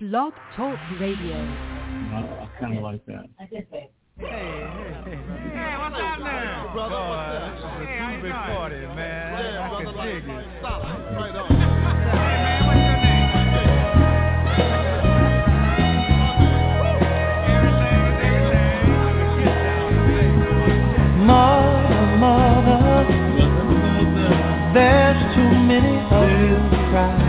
Blog Talk Radio. I kind of like that. Hey, what's up now? Brother, what's up? Hey, how you doing? Party, man. Yeah, I can dig it. Solid. Right on. Hey, man, what's your name? Mother, there's too many of you crying.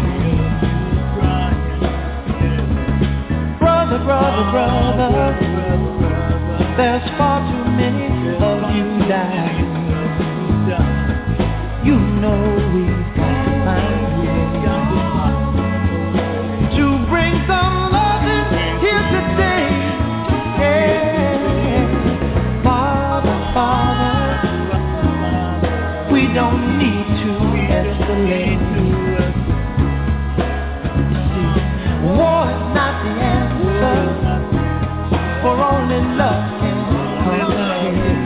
Brother, there's far too many of you dying. You know we've got to find ways to bring some loving here today. Yeah. Father, we don't need to escalate. You see, war is not the answer, for only love can come.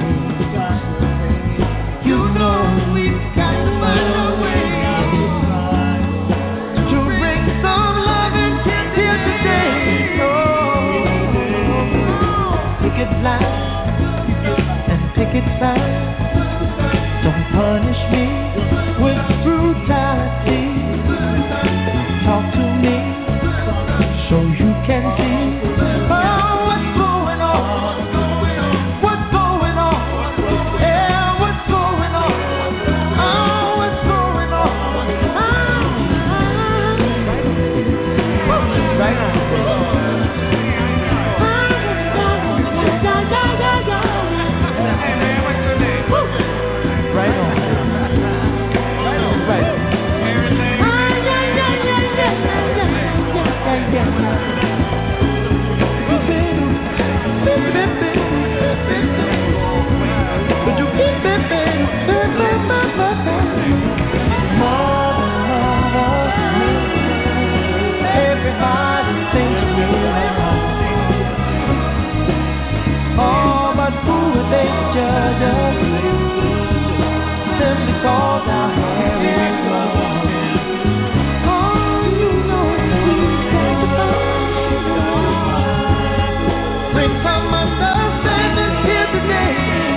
You know we've got to find a way to bring some loving here today. Oh, picket lines and picket signs. Don't punish me with brutality. Talk to me so you can see. Oh, what's going on? What's going on? Yeah, what's going on? Oh, what's going on? Right on. Hey, man, what's your name? Right on. Right on. Right on. Everything? Everybody thinks we're wrong. Oh, but who would they judge us? Simply cause our hair is long. Oh, you know we've got to find. Bring some understanding here today.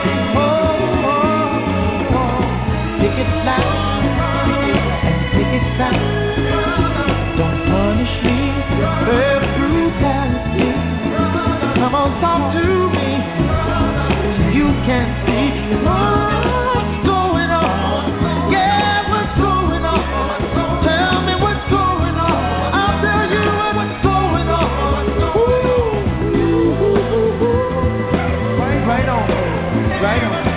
Picket line and picket sign. Don't punish me with brutality. Come on, talk to me so you can see what's going on. Yeah, what's going on? Tell me what's going on. I'll tell you what's going on. Right on, right on.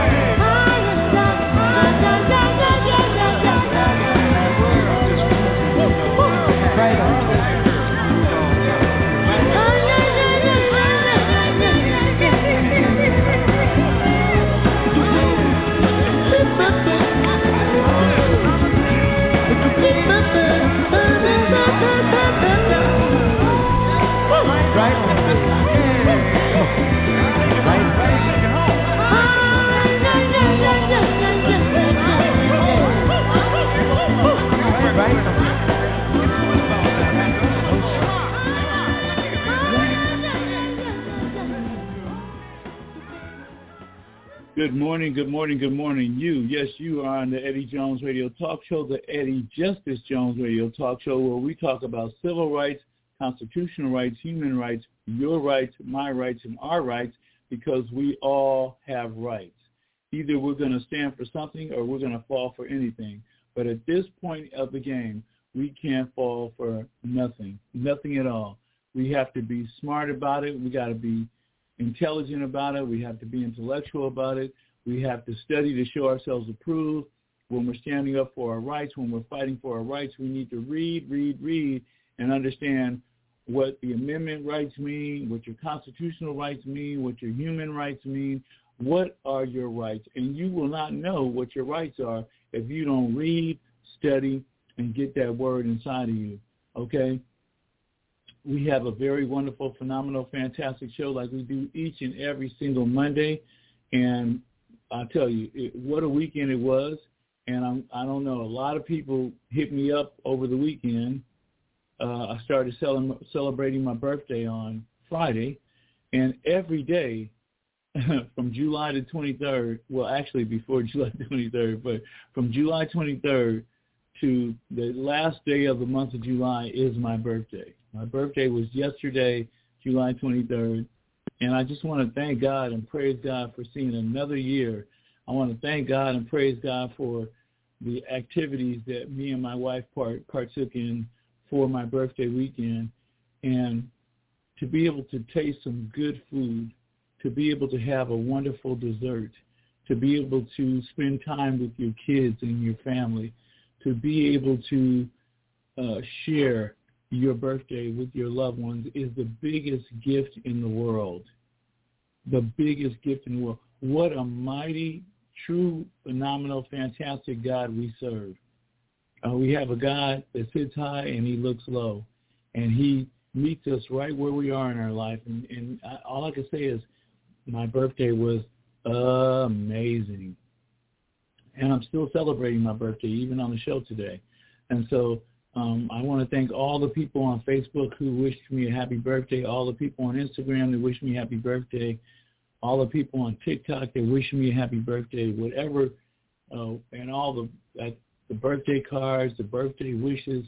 Good morning. You are on the Eddie Jones Radio Talk Show, the Eddie Justice Jones Radio Talk Show, where we talk about civil rights, constitutional rights, human rights, your rights, my rights, and our rights, because we all have rights. Either we're going to stand for something or we're going to fall for anything. But at this point of the game, we can't fall for nothing at all. We have to be smart about it. We got to be intelligent about it. We have to be intellectual about it. We have to study to show ourselves approved. When we're standing up for our rights, when we're fighting for our rights, we need to read, and understand what the amendment rights mean, what your constitutional rights mean, what your human rights mean. What are your rights? And you will not know what your rights are if you don't read, study, and get that word inside of you, okay? We have a very wonderful, phenomenal, fantastic show like we do each and every single Monday. And I'll tell you, what a weekend it was. And I don't know, a lot of people hit me up over the weekend I started celebrating my birthday on Friday, and every day from July the 23rd, well, actually before July 23rd, but from July 23rd to the last day of the month of July is my birthday. My birthday was yesterday, July 23rd, and I just want to thank God and praise God for seeing another year. I want to thank God and praise God for the activities that me and my wife partook in for my birthday weekend, and to be able to taste some good food, to be able to have a wonderful dessert, to be able to spend time with your kids and your family, to be able to share your birthday with your loved ones is the biggest gift in the world. The biggest gift in the world. What a mighty, true, phenomenal, fantastic God we serve. We have a God that sits high and he looks low, and he meets us right where we are in our life. And all I can say is my birthday was amazing. And I'm still celebrating my birthday, even on the show today. And so I want to thank all the people on Facebook who wished me a happy birthday, all the people on Instagram that wished me a happy birthday, all the people on TikTok that wish me a happy birthday, whatever, and all the birthday cards, the birthday wishes.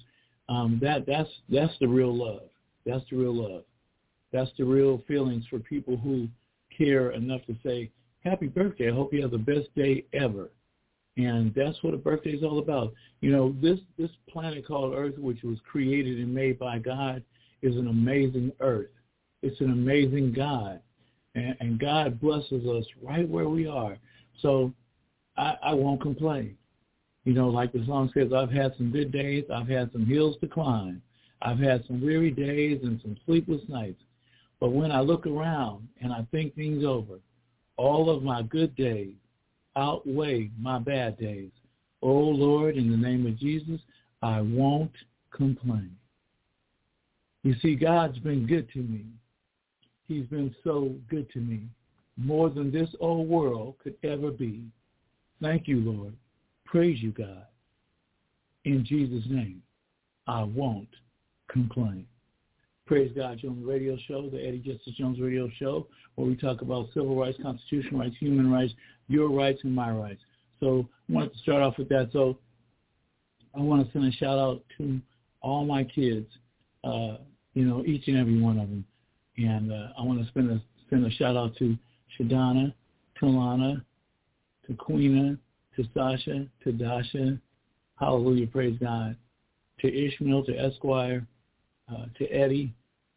That's the real love. That's the real love. That's the real feelings for people who care enough to say, happy birthday. I hope you have the best day ever. And that's what a birthday is all about. You know, this planet called Earth, which was created and made by God, is an amazing Earth. It's an amazing God. And God blesses us right where we are. So I won't complain. You know, like the song says, I've had some good days. I've had some hills to climb. I've had some weary days and some sleepless nights. But when I look around and I think things over, all of my good days outweigh my bad days. Oh, Lord, in the name of Jesus, I won't complain. You see, God's been good to me. He's been so good to me, more than this old world could ever be. Thank you, Lord. Praise you, God. In Jesus' name, I won't complain. Praise God Jones Radio Show, the Eddie Justice Jones Radio Show, where we talk about civil rights, constitutional rights, human rights, your rights and my rights. So I wanted to start off with that. So I want to send a shout out to all my kids, each and every one of them. And I want to send a shout out to Shadana, to Lana, to Queena, to Sasha, to Dasha. Hallelujah, praise God. To Ishmael, to Esquire, to Eddie,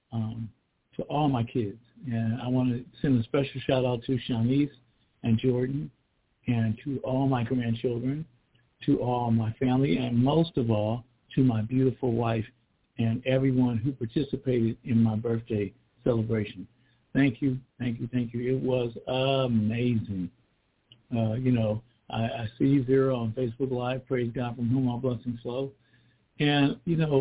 to all my kids. And I want to send a special shout out to Shanice and Jordan, and to all my grandchildren, to all my family, and most of all, to my beautiful wife and everyone who participated in my birthday celebration. Thank you, thank you, thank you. It was amazing. I see Vera on Facebook Live. Praise God, from whom all blessings flow. And,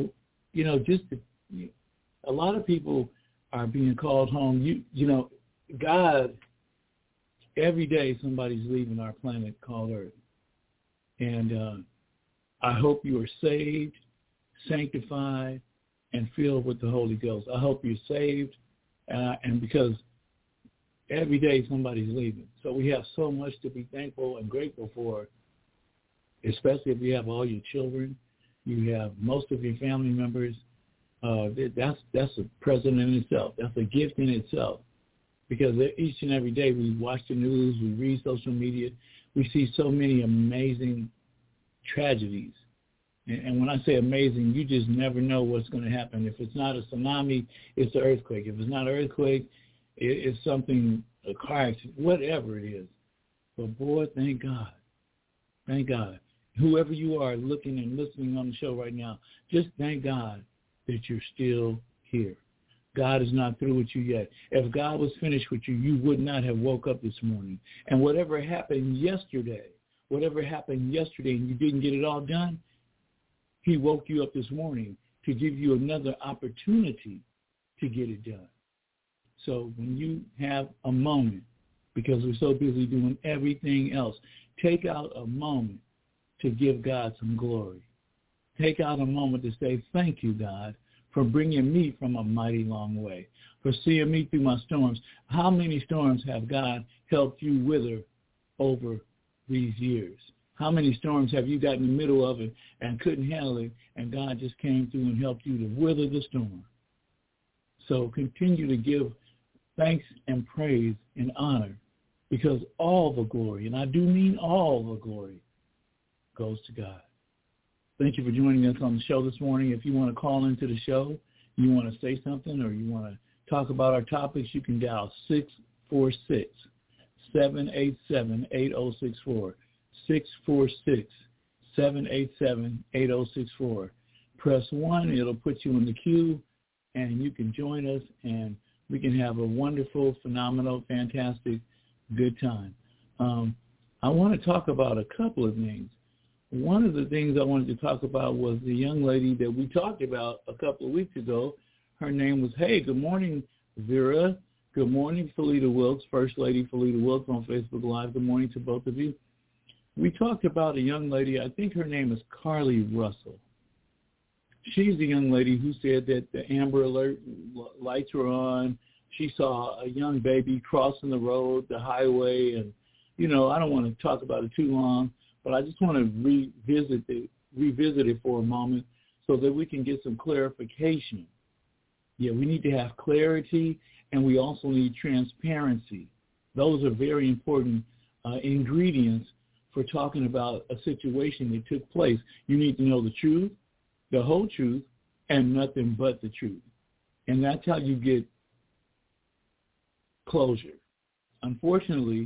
a lot of people are being called home. God, every day somebody's leaving our planet called Earth. And I hope you are saved, sanctified, and filled with the Holy Ghost. I hope you're saved, and because every day somebody's leaving. So we have so much to be thankful and grateful for, especially if you have all your children, you have most of your family members. That's a present in itself. That's a gift in itself. Because each and every day we watch the news, we read social media, we see so many amazing tragedies. And when I say amazing, you just never know what's going to happen. If it's not a tsunami, it's an earthquake. If it's not an earthquake, it's something, a car accident, whatever it is. But boy, thank God. Thank God. Whoever you are looking and listening on the show right now, just thank God that you're still here. God is not through with you yet. If God was finished with you, you would not have woke up this morning. And whatever happened yesterday and you didn't get it all done, he woke you up this morning to give you another opportunity to get it done. So when you have a moment, because we're so busy doing everything else, take out a moment to give God some glory. Take out a moment to say, thank you, God, for bringing me from a mighty long way, for seeing me through my storms. How many storms have God helped you wither over these years? How many storms have you got in the middle of it and couldn't handle it, and God just came through and helped you to wither the storm? So continue to give thanks and praise and honor, because all the glory, and I do mean all the glory, goes to God. Thank you for joining us on the show this morning. If you want to call into the show, you want to say something, or you want to talk about our topics, you can dial 646-787-8064. 646-787-8064. Press 1. It'll put you in the queue, and you can join us, and we can have a wonderful, phenomenal, fantastic, good time. I want to talk about a couple of things. One of the things I wanted to talk about was the young lady that we talked about a couple of weeks ago. Her name was, good morning, Vera. Good morning, Felita Wilkes, First Lady Felita Wilkes on Facebook Live. Good morning to both of you. We talked about a young lady, I think her name is Carly Russell. She's the young lady who said that the Amber Alert lights were on. She saw a young baby crossing the road, the highway, and, I don't want to talk about it too long, but I just want to revisit it for a moment so that we can get some clarification. Yeah, we need to have clarity, and we also need transparency. Those are very important ingredients for talking about a situation that took place. You need to know the truth, the whole truth, and nothing but the truth. And that's how you get closure. Unfortunately,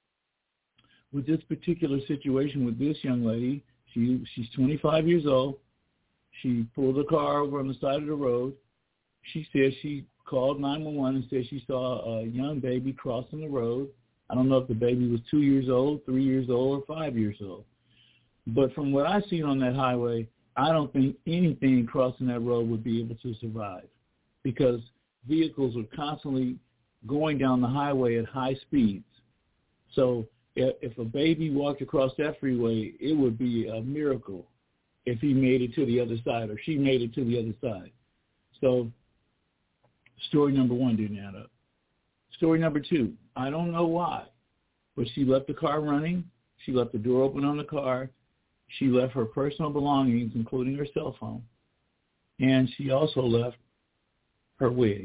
with this particular situation with this young lady, she's 25 years old. She pulled a car over on the side of the road. She said she called 911 and said she saw a young baby crossing the road. I don't know if the baby was 2 years old, 3 years old, or 5 years old. But from what I see on that highway, I don't think anything crossing that road would be able to survive, because vehicles are constantly going down the highway at high speeds. So if a baby walked across that freeway, it would be a miracle if he made it to the other side or she made it to the other side. So story number one didn't add up. Story number two, I don't know why, but she left the car running. She left the door open on the car. She left her personal belongings, including her cell phone. And she also left her wig.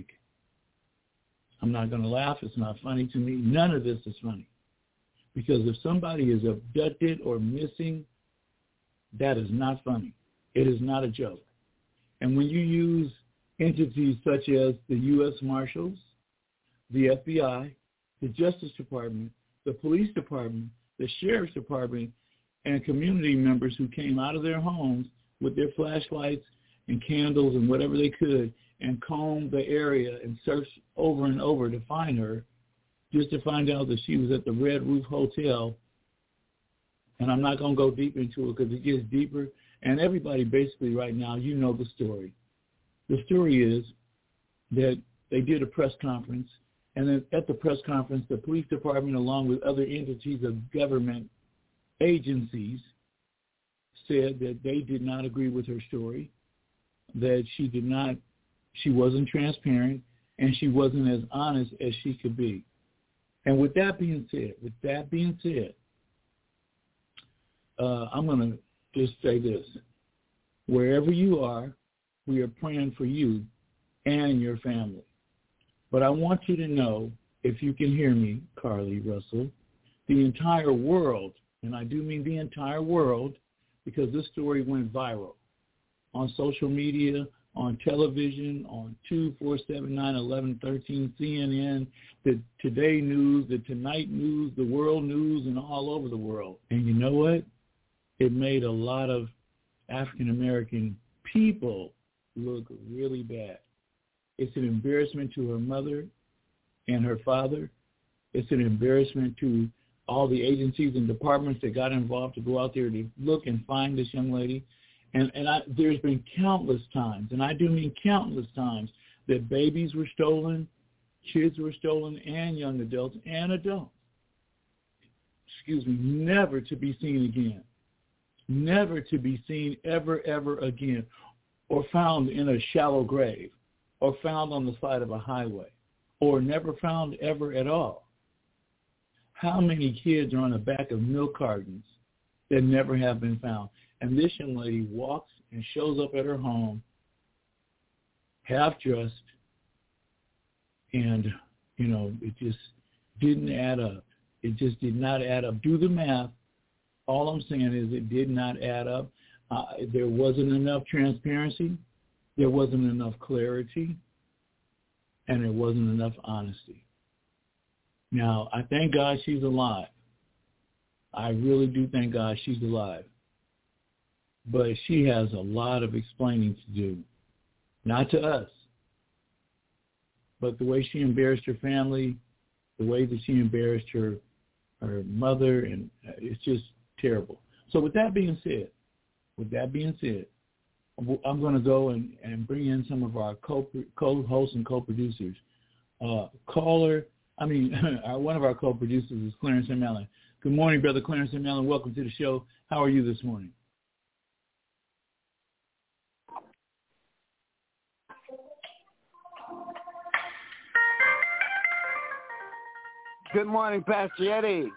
I'm not going to laugh. It's not funny to me. None of this is funny. Because if somebody is abducted or missing, that is not funny. It is not a joke. And when you use entities such as the U.S. Marshals, the FBI, the Justice Department, the Police Department, the Sheriff's Department, and community members who came out of their homes with their flashlights and candles and whatever they could and combed the area and searched over and over to find her, just to find out that she was at the Red Roof Hotel. And I'm not going to go deep into it because it gets deeper. And everybody basically right now, you know the story. The story is that they did a press conference, and then at the press conference, the police department, along with other entities of government agencies, said that they did not agree with her story, that she wasn't transparent, and she wasn't as honest as she could be. And with that being said, I'm going to just say this. Wherever you are, we are praying for you and your family. But I want you to know, if you can hear me, Carly Russell, the entire world, and I do mean the entire world, because this story went viral on social media, on television, on 2, 4, 7, 9, 11, 13, CNN, the Today News, the Tonight News, the World News, and all over the world. And you know what? It made a lot of African-American people look really bad. It's an embarrassment to her mother and her father. It's an embarrassment to all the agencies and departments that got involved to go out there to look and find this young lady. And there's been countless times, and I do mean countless times, that babies were stolen, kids were stolen, and young adults and adults. Never to be seen again. Never to be seen ever, ever again. or found in a shallow grave, or found on the side of a highway, or never found ever at all? How many kids are on the back of milk cartons that never have been found? And this young lady walks and shows up at her home, half-dressed, and, it just didn't add up. It just did not add up. Do the math. All I'm saying is it did not add up. There wasn't enough transparency. There wasn't enough clarity. And there wasn't enough honesty. Now, I thank God she's alive. I really do thank God she's alive. But she has a lot of explaining to do. Not to us, but the way she embarrassed her family, the way that she embarrassed her mother, and it's just terrible. So with that being said, I'm going to go and bring in some of our co-hosts and co-producers. One of our co-producers is Clarence M. Allen. Good morning, Brother Clarence M. Allen. Welcome to the show. How are you this morning? Good morning, Pastor Eddie.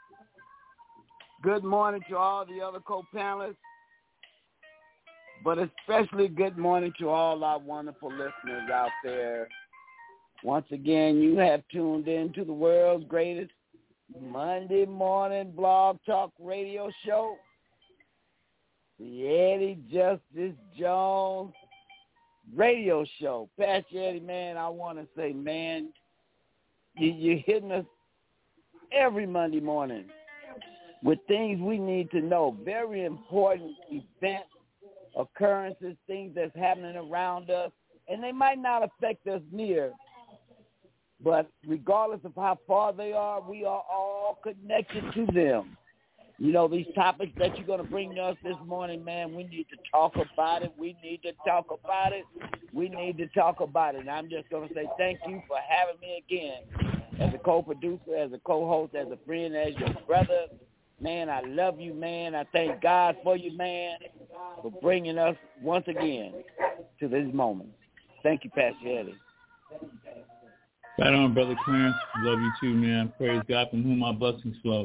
Good morning to all the other co-panelists, but especially good morning to all our wonderful listeners out there. Once again, you have tuned in to the world's greatest Monday morning blog talk radio show, the Eddie Justice Jones radio show. Pastor Eddie, man, I want to say, man, you're hitting us every Monday morning with things we need to know, very important events, occurrences, things that's happening around us, and they might not affect us near, but regardless of how far they are, we are all connected to them. These topics that you're going to bring to us this morning, man, we need to talk about it. We need to talk about it. And I'm just going to say thank you for having me again as a co-producer, as a co-host, as a friend, as your brother. Man, I love you, man. I thank God for you, man, for bringing us once again to this moment. Thank you, Pastor Eddie. Right on, Brother Clarence. Love you too, man. Praise God from whom our blessings flow.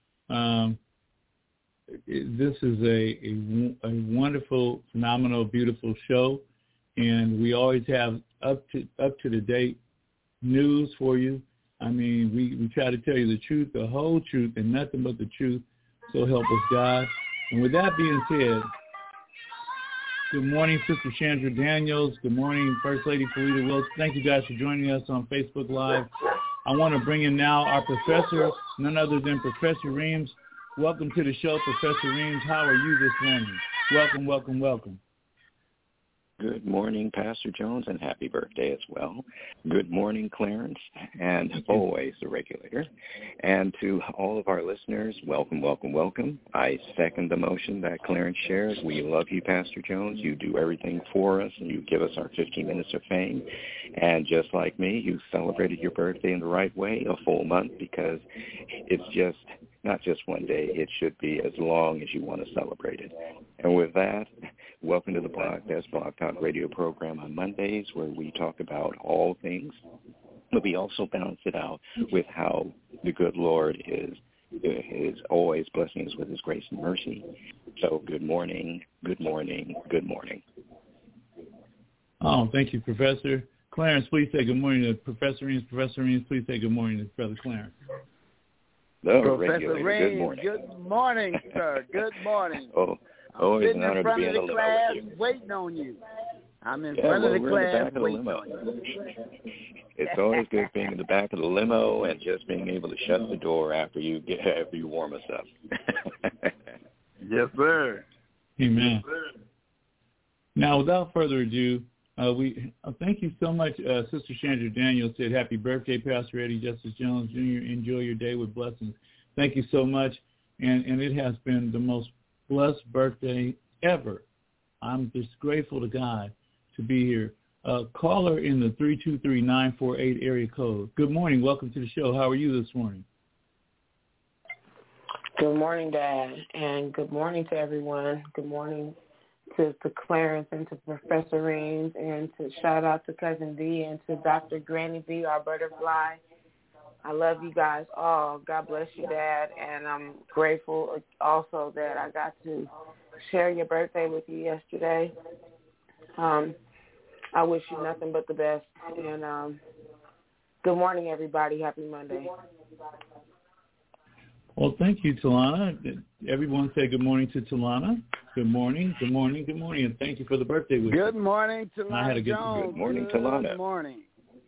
This is a wonderful, phenomenal, beautiful show, and we always have up to the date news for you. I mean, we try to tell you the truth, the whole truth, and nothing but the truth. So help us God. And with that being said, good morning, Sister Chandra Daniels. Good morning, First Lady Felita Wilson. Thank you guys for joining us on Facebook Live. I want to bring in now our professor, none other than Professor Reams. Welcome to the show, Professor Reams. How are you this morning? Welcome, welcome, welcome. Good morning, Pastor Jones, and happy birthday as well. Good morning, Clarence, and always the regulator. And to all of our listeners, welcome, welcome, welcome. I second the motion that Clarence shares. We love you, Pastor Jones. You do everything for us, and you give us our 15 minutes of fame. And just like me, you celebrated your birthday in the right way, a full month, because it's just not just one day. It should be as long as you want to celebrate it. And with that, welcome to the Blog Talk radio program on Mondays, where we talk about all things, but we also balance it out with how the good Lord is always blessing us with his grace and mercy. So good morning, good morning, good morning. Oh, thank you, Professor. Clarence, please say good morning to Professor Reams. Professor Reams, please say good morning to Brother Clarence. Professor Reams, good morning, sir. Good morning. Always sitting an honor in front to be of in the the class limo with you. waiting on you. I'm in front of the class waiting on you. It's always good being in the back of the limo and just being able to shut the door after you warm us up. Yes, sir. Amen. Yes, sir. Now, without further ado, we thank you so much. Sister Chandra Daniels said, "Happy birthday, Pastor Eddie Justice Jones Jr. Enjoy your day with blessings." Thank you so much, and it has been the most blessed birthday ever. I'm just grateful to God to be here. Caller in the 323-948 area code. Good morning. Welcome to the show. How are you this morning? Good morning, Dad, and good morning to everyone. Good morning to Clarence and to Professor Reams, and to shout out to Cousin D and to Dr. Granny B, our butterfly. I love you guys all. God bless you, Dad. And I'm grateful also that I got to share your birthday with you yesterday. I wish you nothing but the best. And good morning, everybody. Happy Monday. Well, thank you, Talana. Everyone say good morning to Talana. Good morning, good morning, good morning, and thank you for the birthday wish. Good morning, Talana. I had a good morning, Talana. Good morning.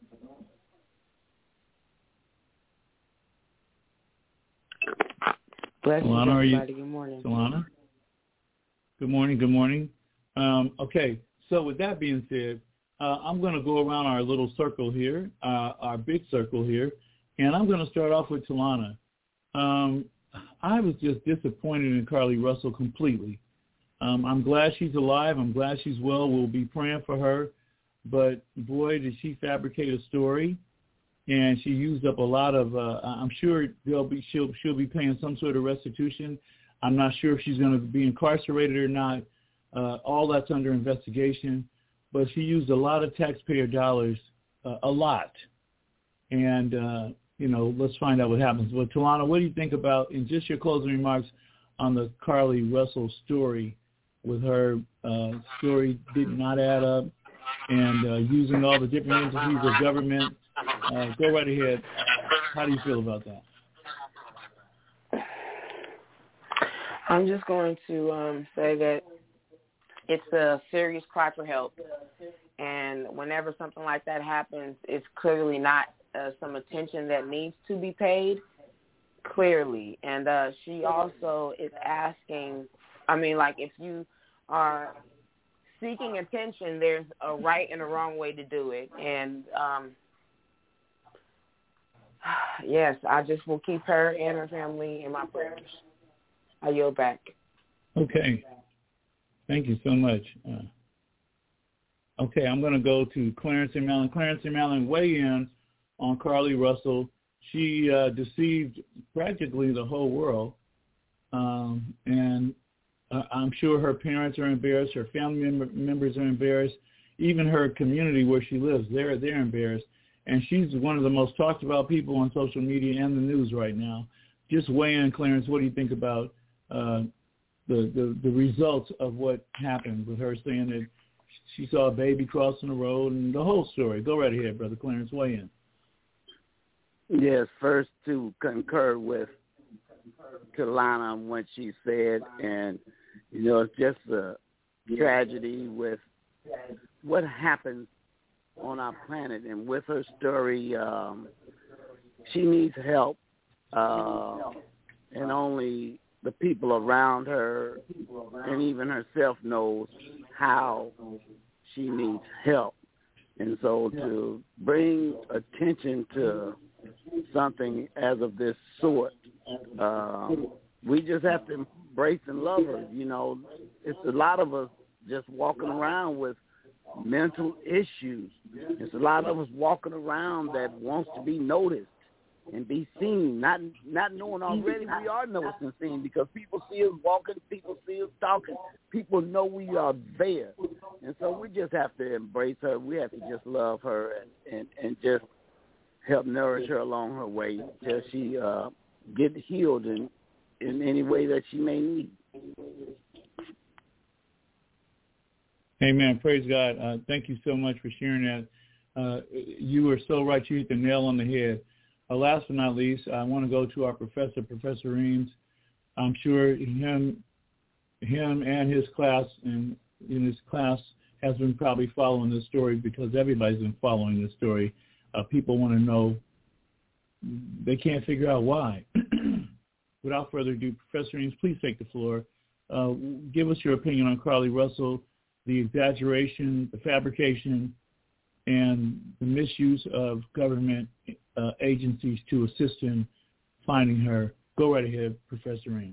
Bless you, Talana, everybody. Good morning. Talana? Good morning, good morning. Okay, so with that being said, I'm going to go around our little circle here, our big circle here, and I'm going to start off with Talana. I was just disappointed in Carlee Russell completely. I'm glad she's alive. I'm glad she's well. We'll be praying for her. But, boy, did she fabricate a story, and she used up a lot of I'm sure she'll be paying some sort of restitution. I'm not sure if she's going to be incarcerated or not. All that's under investigation. But she used a lot of taxpayer dollars, a lot. And, let's find out what happens. But, Talana, what do you think about, in just your closing remarks, on the Carlee Russell story, with her story did not add up, and using all the different entities of government? Go right ahead. How do you feel about that? I'm just going to say that it's a serious cry for help. And whenever something like that happens, it's clearly not some attention that needs to be paid, clearly. And she also is asking, if you are seeking attention, there's a right and a wrong way to do it. And, yes, I just will keep her and her family in my prayers. I yield back. Okay. Thank you so much. Okay, I'm going to go to Clarence and Madeline. Clarence and Madeline, weigh in on Carlee Russell. She deceived practically the whole world, and I'm sure her parents are embarrassed, her family members are embarrassed, even her community where she lives, they're embarrassed. And she's one of the most talked about people on social media and the news right now. Just weigh in, Clarence. What do you think about the results of what happened with her saying that she saw a baby crossing the road and the whole story? Go right ahead, Brother Clarence. Weigh in. Yes, first to concur with Talana on what she said. And, it's just a tragedy with what happens on our planet. And with her story, she needs help. And only the people around her and even herself knows how she needs help. And so to bring attention to something as of this sort, we just have to embrace and love her. It's a lot of us just walking around with mental issues. There's a lot of us walking around that wants to be noticed and be seen, not knowing already we are noticed and seen, because people see us walking, people see us talking, people know we are there. And so we just have to embrace her. We have to just love her and just help nourish her along her way till she get healed in any way that she may need. Amen. Praise God. Thank you so much for sharing that. You were so right. You hit the nail on the head. Last but not least, I want to go to our professor, Professor Reams. I'm sure him and his class, and in his class, has been probably following this story, because everybody's been following this story. People want to know. They can't figure out why. Without further ado, Professor Reams, please take the floor. Give us your opinion on Carlee Russell, the exaggeration, the fabrication, and the misuse of government agencies to assist in finding her. Go right ahead, Professor Reams.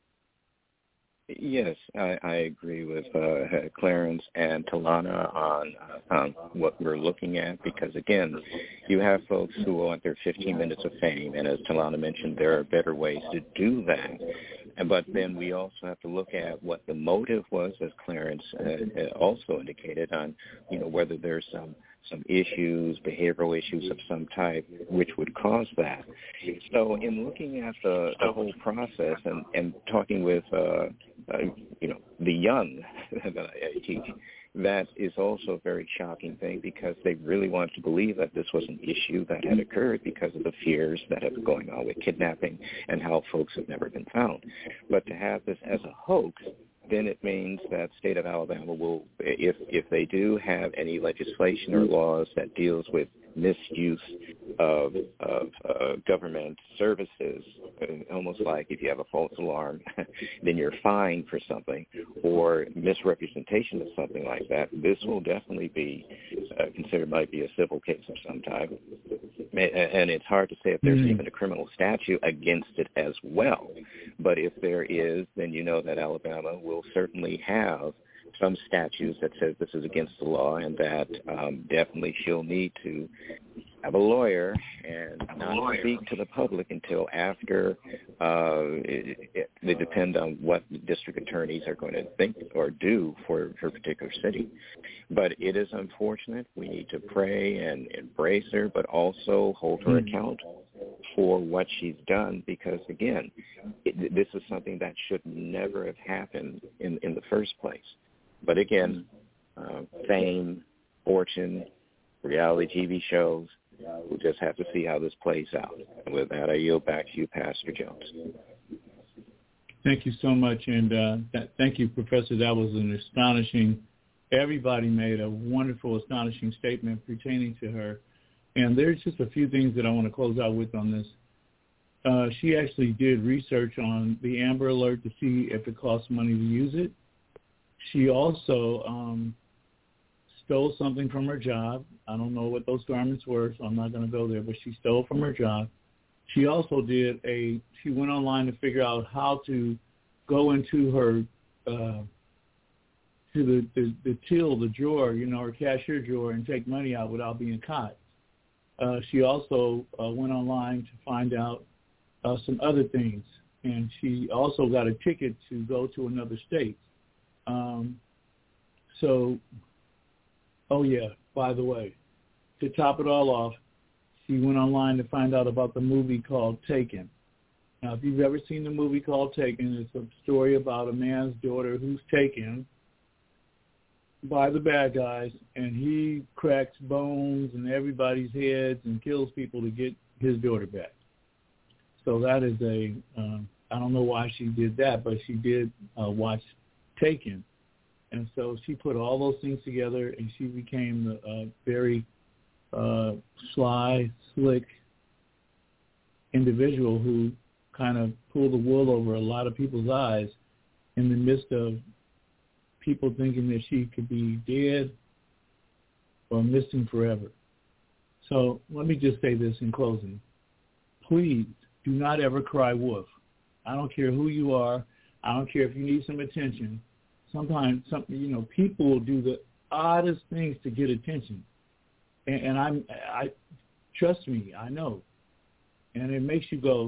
Yes, I agree with Clarence and Talana on what we're looking at, because, again, you have folks who want their 15 minutes of fame, and as Talana mentioned, there are better ways to do that. But then we also have to look at what the motive was, as Clarence also indicated, on whether there's some issues, behavioral issues of some type, which would cause that. So in looking at the whole process and talking with the young that I teach, that is also a very shocking thing, because they really want to believe that this was an issue that had occurred because of the fears that have been going on with kidnapping and how folks have never been found. But to have this as a hoax, then it means that state of Alabama will, if they do have any legislation or laws that deals with misuse of government services, almost like if you have a false alarm, then you're fined for something, or misrepresentation of something like that, this will definitely be considered might be a civil case of some type. And it's hard to say if there's even a criminal statute against it as well. But if there is, then you know that Alabama will certainly have some statutes that says this is against the law, and that definitely she'll need to have a lawyer and not speak to the public until after they depend on what the district attorneys are going to think or do for her particular city. But it is unfortunate. We need to pray and embrace her, but also hold her accountable for what she's done, because, again, this is something that should never have happened in the first place. But again, fame, fortune, reality TV shows, we'll just have to see how this plays out. And with that, I yield back to you, Pastor Jones. Thank you so much, and thank you, Professor. That was an astonishing, everybody made a wonderful, astonishing statement pertaining to her. And there's just a few things that I want to close out with on this. She actually did research on the Amber Alert to see if it costs money to use it. She also stole something from her job. I don't know what those garments were, so I'm not going to go there, but she stole from her job. She also she went online to figure out how to go into her, to the till, the drawer, her cashier drawer, and take money out without being caught. She also went online to find out some other things, and she also got a ticket to go to another state. By the way, to top it all off, she went online to find out about the movie called Taken. Now, if you've ever seen the movie called Taken, it's a story about a man's daughter who's taken by the bad guys, and he cracks bones in everybody's heads and kills people to get his daughter back. So that is I don't know why she did that, but she did watch Taken. And so she put all those things together, and she became a very sly, slick individual who kind of pulled the wool over a lot of people's eyes in the midst of people thinking that she could be dead or missing forever. So let me just say this in closing. Please do not ever cry wolf. I don't care who you are. I don't care if you need some attention. Sometimes, people will do the oddest things to get attention, and I trust me, I know, and it makes you go,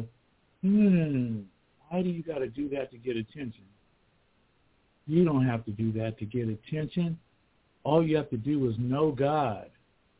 why do you got to do that to get attention? You don't have to do that to get attention. All you have to do is know God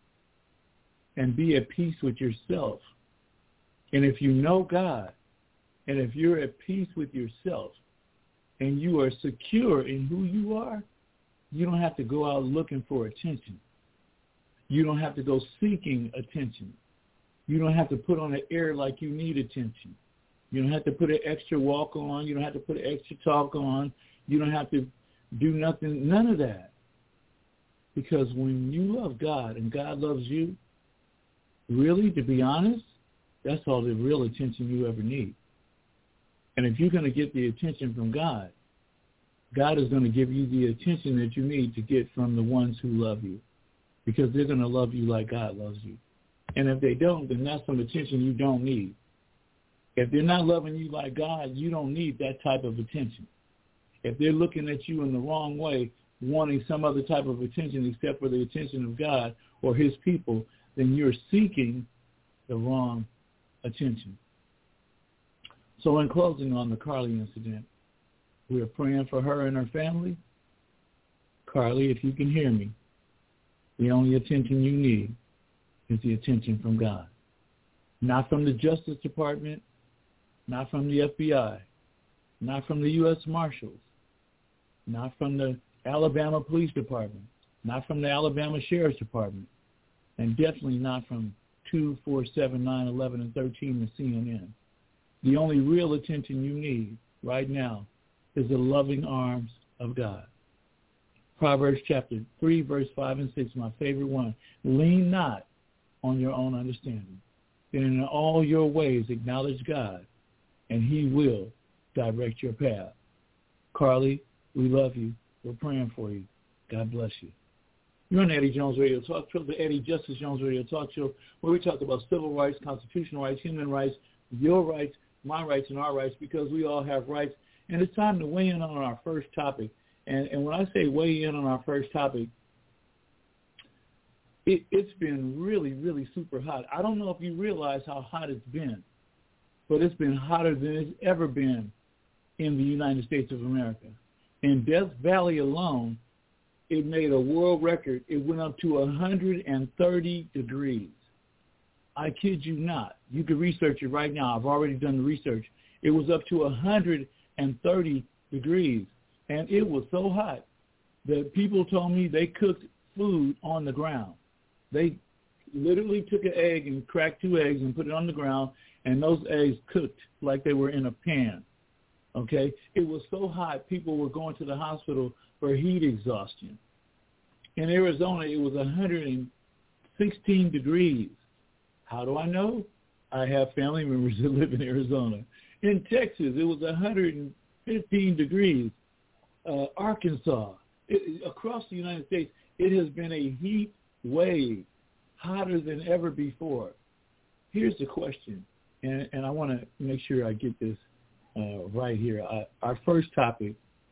and be at peace with yourself. And if you know God, and if you're at peace with yourself, and you are secure in who you are, you don't have to go out looking for attention. You don't have to go seeking attention. You don't have to put on an air like you need attention. You don't have to put an extra walk on. You don't have to put an extra talk on. You don't have to do nothing, none of that. Because when you love God and God loves you, really, to be honest, that's all the real attention you ever need. And if you're going to get the attention from God, God is going to give you the attention that you need to get from the ones who love you, because they're going to love you like God loves you. And if they don't, then that's some attention you don't need. If they're not loving you like God, you don't need that type of attention. If they're looking at you in the wrong way, wanting some other type of attention except for the attention of God or his people, then you're seeking the wrong attention. So in closing on the Carly incident, we are praying for her and her family. Carly, if you can hear me, the only attention you need is the attention from God. Not from the Justice Department, not from the FBI, not from the U.S. Marshals, not from the Alabama Police Department, not from the Alabama Sheriff's Department, and definitely not from 2, 4, 7, 9, 11, and 13 and CNN. The only real attention you need right now is the loving arms of God. Proverbs chapter 3, verse 5 and 6, my favorite one. Lean not on your own understanding. And in all your ways acknowledge God, and he will direct your path. Carly, we love you. We're praying for you. God bless you. You're on the Eddie Jones Radio Talk Show, the Eddie Justice Jones Radio Talk Show, where we talk about civil rights, constitutional rights, human rights, your rights, my rights, and our rights, because we all have rights. And it's time to weigh in on our first topic. And when I say weigh in on our first topic, it's been really, really super hot. I don't know if you realize how hot it's been, but it's been hotter than it's ever been in the United States of America. In Death Valley alone, it made a world record. It went up to 130 degrees. I kid you not. You can research it right now. I've already done the research. It was up to 130 degrees. And it was so hot that people told me they cooked food on the ground. They literally took an egg and cracked 2 eggs and put it on the ground, and those eggs cooked like they were in a pan. Okay? It was so hot, people were going to the hospital for heat exhaustion. In Arizona, it was 116 degrees. How do I know? I have family members that live in Arizona. In Texas, it was 115 degrees. Arkansas, across the United States, it has been a heat wave, hotter than ever before. Here's the question, and I want to make sure I get this right here. Our first topic,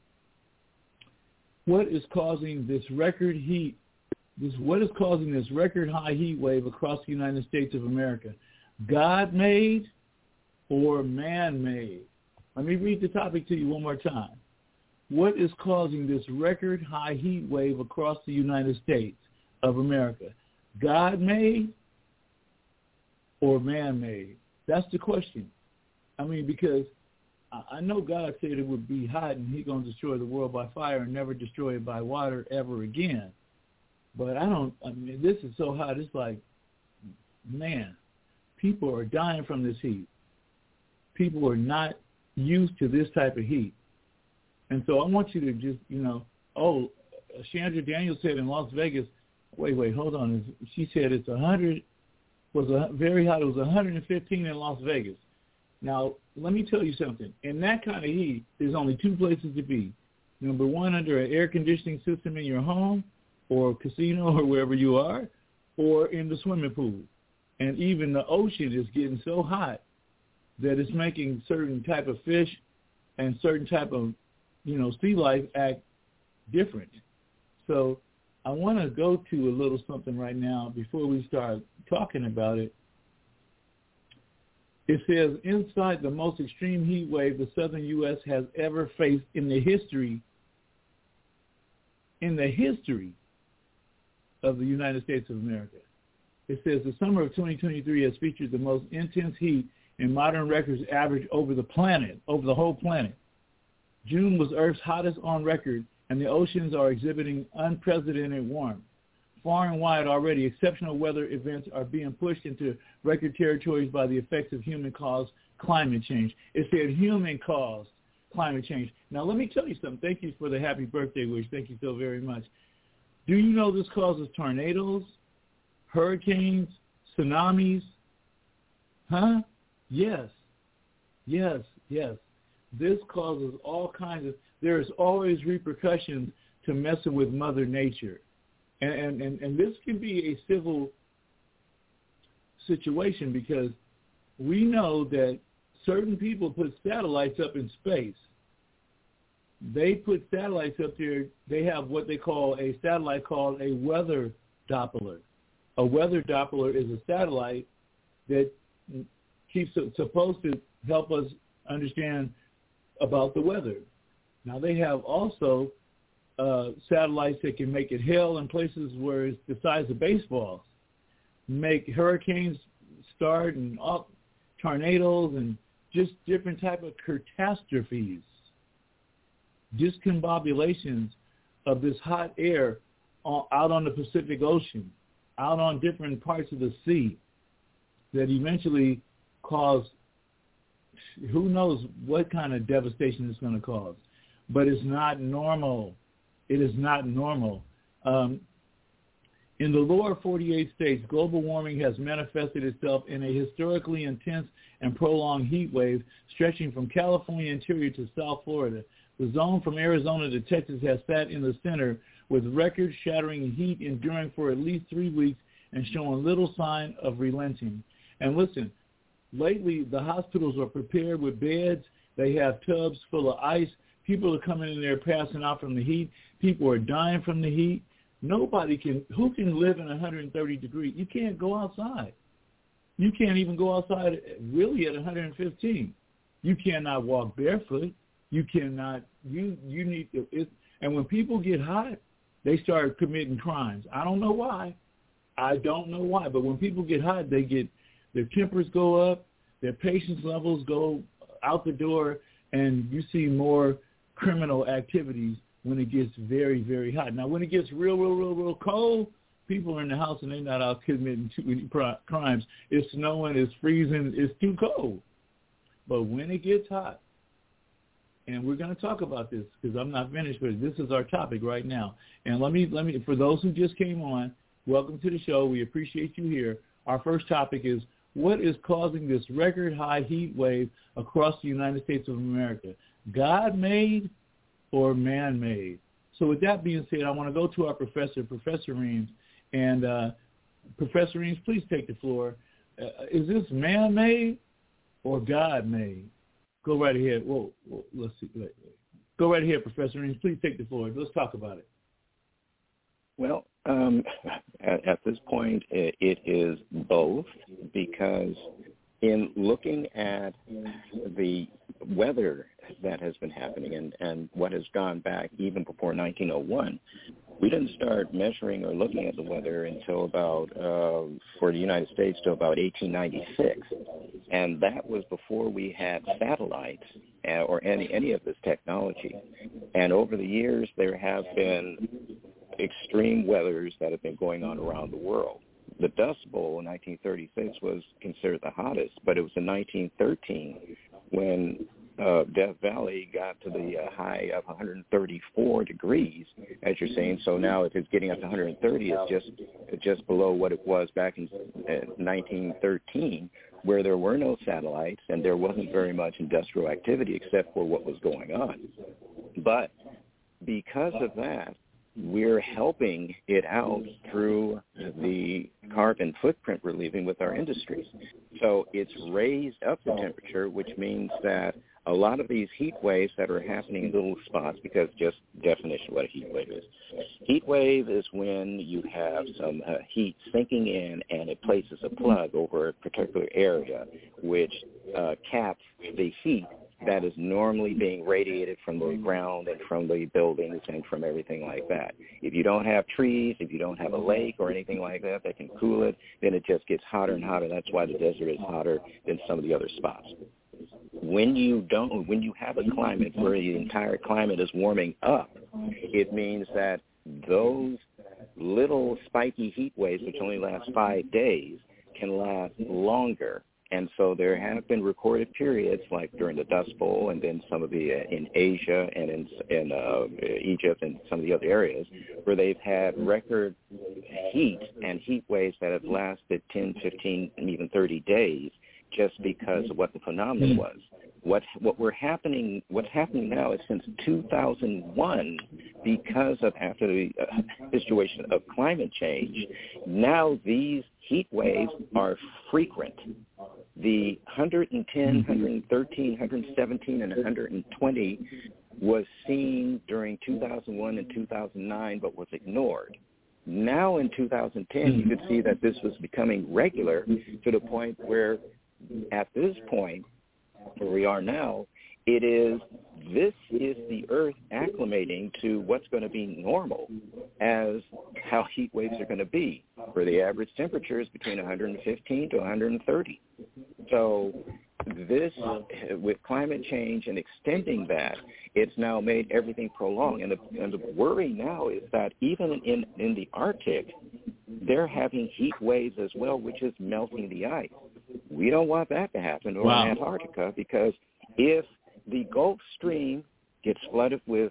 what is causing this record heat? What is causing this record high heat wave across the United States of America? God-made or man-made? Let me read the topic to you one more time. What is causing this record high heat wave across the United States of America? God-made or man-made? That's the question. I mean, because I know God said it would be hot and he's going to destroy the world by fire and never destroy it by water ever again. But I mean, this is so hot, it's like, man, people are dying from this heat. People are not used to this type of heat. And so I want you to just, Chandra Daniels said in Las Vegas, wait, hold on. She said it's very hot. It was 115 in Las Vegas. Now, let me tell you something. In that kind of heat, there's only 2 places to be. Number one, under an air conditioning system in your home or a casino or wherever you are, or in the swimming pool. And even the ocean is getting so hot that it's making certain type of fish and certain type of sea life act different. So I want to go to a little something right now before we start talking about it. It says, inside the most extreme heat wave the southern U.S. has ever faced in the history of the United States of America. It says the summer of 2023 has featured the most intense heat in modern records averaged over the whole planet. June was Earth's hottest on record, and the oceans are exhibiting unprecedented warmth. Far and wide already, exceptional weather events are being pushed into record territories by the effects of human-caused climate change. It said human-caused climate change. Now, let me tell you something. Thank you for the happy birthday wish. Thank you so very much. Do you know this causes tornadoes, hurricanes, tsunamis? Huh? Yes. This causes all kinds of, there's always repercussions to messing with Mother Nature. And this can be a civil situation because we know that certain people put satellites up in space. They put satellites up there. They have what they call a satellite called a weather Doppler. A weather Doppler is a satellite that keeps supposed to help us understand about the weather. Now, they have also satellites that can make it hail in places where it's the size of baseballs, make hurricanes start and tornadoes and just different type of catastrophes, discombobulations of this hot air out on the Pacific Ocean, out on different parts of the sea that eventually cause who knows what kind of devastation it's going to cause. But it's not normal. It is not normal. In the lower 48 states, global warming has manifested itself in a historically intense and prolonged heat wave stretching from California interior to South Florida. The zone from Arizona to Texas has sat in the center with record-shattering heat enduring for at least 3 weeks and showing little sign of relenting. And listen, lately the hospitals are prepared with beds. They have tubs full of ice. People are coming in there passing out from the heat. People are dying from the heat. Who can live in 130 degrees? You can't go outside. You can't even go outside really at 115. You cannot walk barefoot. You cannot, you need to, and when people get hot, they start committing crimes. I don't know why. But when people get hot, their tempers go up, their patience levels go out the door, and you see more criminal activities when it gets very, very hot. Now, when it gets real cold, people are in the house and they're not out committing crimes. It's snowing, it's freezing, it's too cold. But when it gets hot, and we're going to talk about this because I'm not finished, but this is our topic right now. And let me, for those who just came on, welcome to the show. We appreciate you here. Our first topic is what is causing this record high heat wave across the United States of America? God-made or man-made? So with that being said, I want to go to our professor, Professor Reams. And Professor Reams, please take the floor. Is this man-made or God-made? Go right ahead. Whoa, let's see. Go right ahead, Professor Reams. Please take the floor. Let's talk about it. Well, at this point, it is both, because in looking at the weather that has been happening and what has gone back even before 1901, we didn't start measuring or looking at the weather until about, for the United States, to about 1896. And that was before we had satellites or any of this technology. And over the years, there have been extreme weathers that have been going on around the world. The Dust Bowl in 1936 was considered the hottest, but it was in 1913 when Death Valley got to the high of 134 degrees, as you're saying. So now if it's getting up to 130, it's just below what it was back in 1913, where there were no satellites and there wasn't very much industrial activity except for what was going on. But because of that, we're helping it out through the carbon footprint we're leaving with our industries. So it's raised up the temperature, which means that a lot of these heat waves that are happening in little spots, because just definition of what a heat wave is. Heat wave is when you have some heat sinking in and it places a plug over a particular area, which caps the heat that is normally being radiated from the ground and from the buildings and from everything like that. If you don't have trees, if you don't have a lake or anything like that that can cool it, then it just gets hotter and hotter. That's why the desert is hotter than some of the other spots. When you have a climate where the entire climate is warming up, it means that those little spiky heat waves, which only last 5 days, can last longer. And so there have been recorded periods, like during the Dust Bowl, and then some of the in Asia and in Egypt and some of the other areas, where they've had record heat and heat waves that have lasted 10, 15, and even 30 days, just because of what the phenomenon was. What's happening now is since 2001, because of after the situation of climate change, now these heat waves are frequent. The 110, 113, 117, and 120 was seen during 2001 and 2009, but was ignored. Now in 2010, you could see that this was becoming regular to the point where, at this point, where we are now, this is the Earth acclimating to what's going to be normal as how heat waves are going to be, where the average temperature is between 115 to 130. So this, with climate change and extending that, it's now made everything prolonged. And the worry now is that even in the Arctic, they're having heat waves as well, which is melting the ice. We don't want that to happen, or in Antarctica, because if the Gulf Stream gets flooded with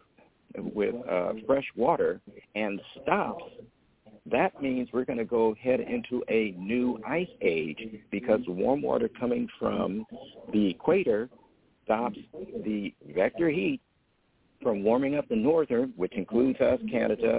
fresh water and stops, that means we're going to go head into a new ice age, because the warm water coming from the equator stops the vector heat from warming up the northern, which includes us, Canada,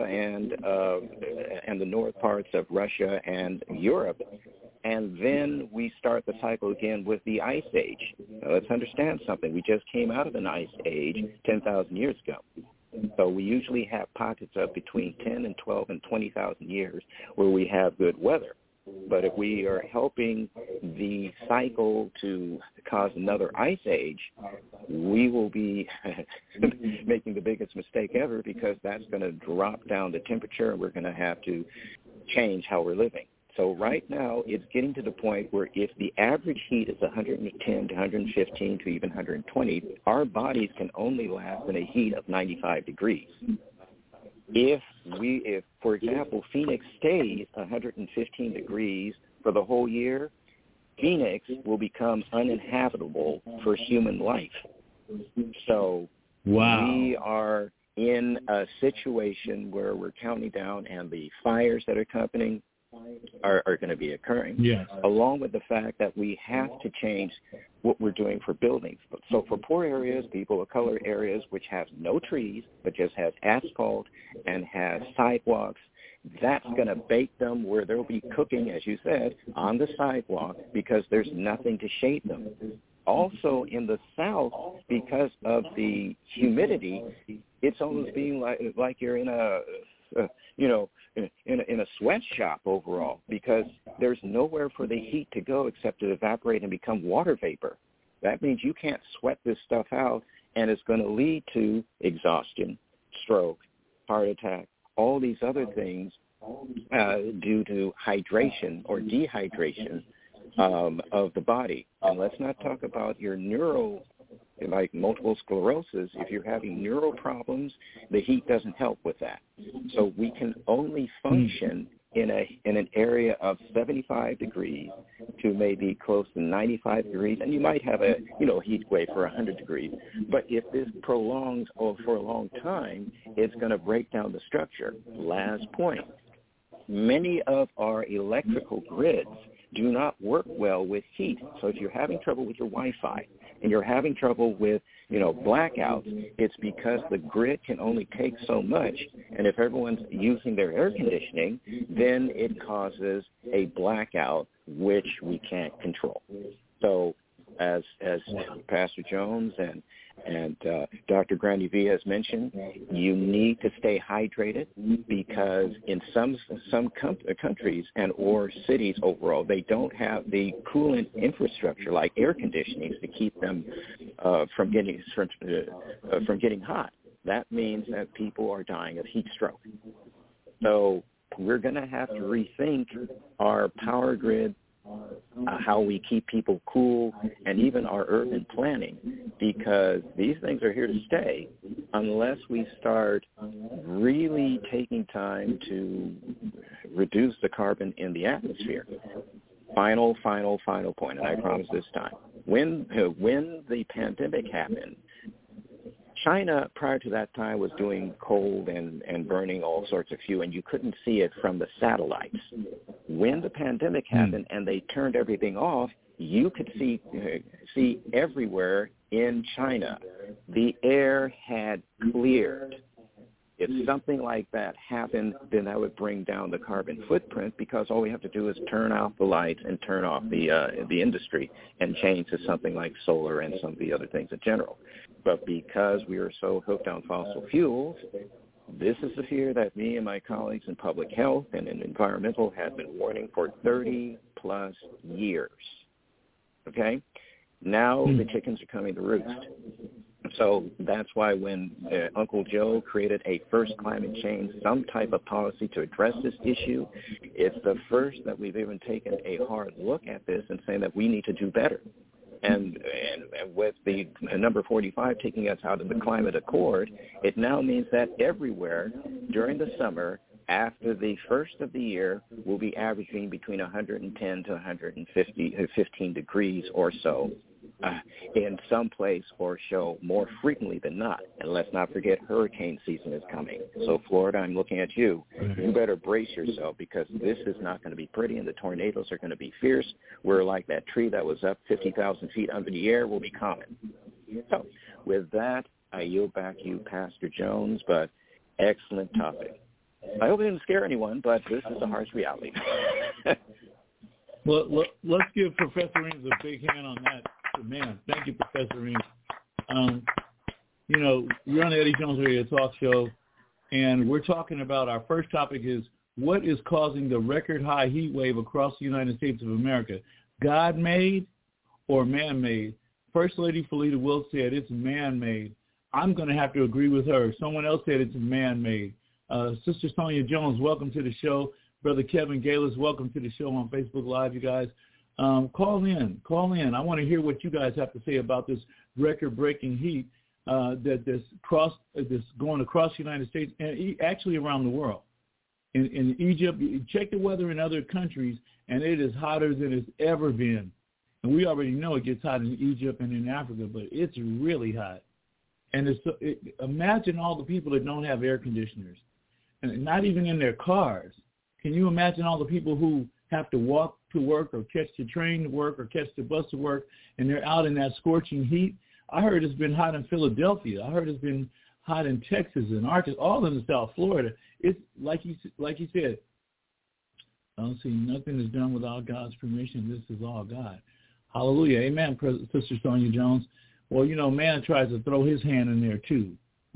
and the north parts of Russia and Europe. And then we start the cycle again with the ice age. Now, let's understand something. We just came out of an ice age 10,000 years ago. So we usually have pockets of between 10 and 12 and 20,000 years where we have good weather. But if we are helping the cycle to cause another ice age, we will be making the biggest mistake ever, because that's going to drop down the temperature, and we're going to have to change how we're living. So right now, it's getting to the point where if the average heat is 110 to 115 to even 120, our bodies can only last in a heat of 95 degrees. If, for example, Phoenix stays 115 degrees for the whole year, Phoenix will become uninhabitable for human life. So we are in a situation where we're counting down, and the fires that are accompanying are going to be occurring, along with the fact that we have to change what we're doing for buildings. So for poor areas, people of color areas, which have no trees but just has asphalt and has sidewalks, that's going to bake them where they'll be cooking, as you said, on the sidewalk, because there's nothing to shade them. Also in the South, because of the humidity, it's almost being like you're in in a sweatshop overall, because there's nowhere for the heat to go except to evaporate and become water vapor. That means you can't sweat this stuff out, and it's going to lead to exhaustion, stroke, heart attack, all these other things due to hydration or dehydration of the body. And let's not talk about your like multiple sclerosis. If you're having neural problems, the heat doesn't help with that. So we can only function in an area of 75 degrees to maybe close to 95 degrees, and you might have a heat wave for 100 degrees. But if this prolongs for a long time, it's going to break down the structure. Last point: many of our electrical grids do not work well with heat. So if you're having trouble with your Wi-Fi and you're having trouble with, blackouts, it's because the grid can only take so much. And if everyone's using their air conditioning, then it causes a blackout, which we can't control. So as Pastor Jones and Dr. Grandivi has mentioned, you need to stay hydrated, because in some countries and or cities overall, they don't have the coolant infrastructure like air conditioning to keep them from getting hot. That means that people are dying of heat stroke. So we're going to have to rethink our power grid, how we keep people cool, and even our urban planning, because these things are here to stay unless we start really taking time to reduce the carbon in the atmosphere. Final point, and I promise this time. When the pandemic happened, China, prior to that time, was doing coal and burning all sorts of fuel, and you couldn't see it from the satellites. When the pandemic happened and they turned everything off, you could see everywhere in China. The air had cleared. If something like that happened, then that would bring down the carbon footprint, because all we have to do is turn off the lights and turn off the industry and change to something like solar and some of the other things in general. But because we are so hooked on fossil fuels, this is the fear that me and my colleagues in public health and in environmental have been warning for 30-plus years. Okay? Now the chickens are coming to roost. So that's why when Uncle Joe created a first climate change, some type of policy to address this issue, it's the first that we've even taken a hard look at this and saying that we need to do better. And with the number 45 taking us out of the climate accord, it now means that everywhere during the summer, after the first of the year, we'll be averaging between 110 to 115 degrees or so in some place or show more frequently than not. And let's not forget hurricane season is coming. So, Florida, I'm looking at you. You better brace yourself because this is not going to be pretty, and the tornadoes are going to be fierce. We're like that tree that was up 50,000 feet under the air will be common. So, with that, I yield back to you, Pastor Jones, but excellent topic. I hope it didn't scare anyone, but this is a harsh reality. Well, let's give Professor Reams a big hand on that. Man, thank you, Professor Reams. We're on the Eddie Jones Radio Talk Show, and we're talking about our first topic is what is causing the record high heat wave across the United States of America, God-made or man-made? First Lady Felita Wilkes said it's man-made. I'm going to have to agree with her. Someone else said it's man-made. Sister Sonia Jones, welcome to the show. Brother Kevin Galis, welcome to the show on Facebook Live, you guys. Call in. I want to hear what you guys have to say about this record-breaking heat that's going across the United States and actually around the world. In Egypt, check the weather in other countries, and it is hotter than it's ever been. And we already know it gets hot in Egypt and in Africa, but it's really hot. And imagine all the people that don't have air conditioners, and not even in their cars. Can you imagine all the people who have to walk to work or catch the train to work or catch the bus to work, and they're out in that scorching heat? I heard it's been hot in Philadelphia. I heard it's been hot in Texas and Arkansas, all in South Florida. It's like you said, I don't see nothing is done without God's permission. This is all God. Hallelujah. Amen, Sister Sonia Jones. Well, man tries to throw his hand in there too,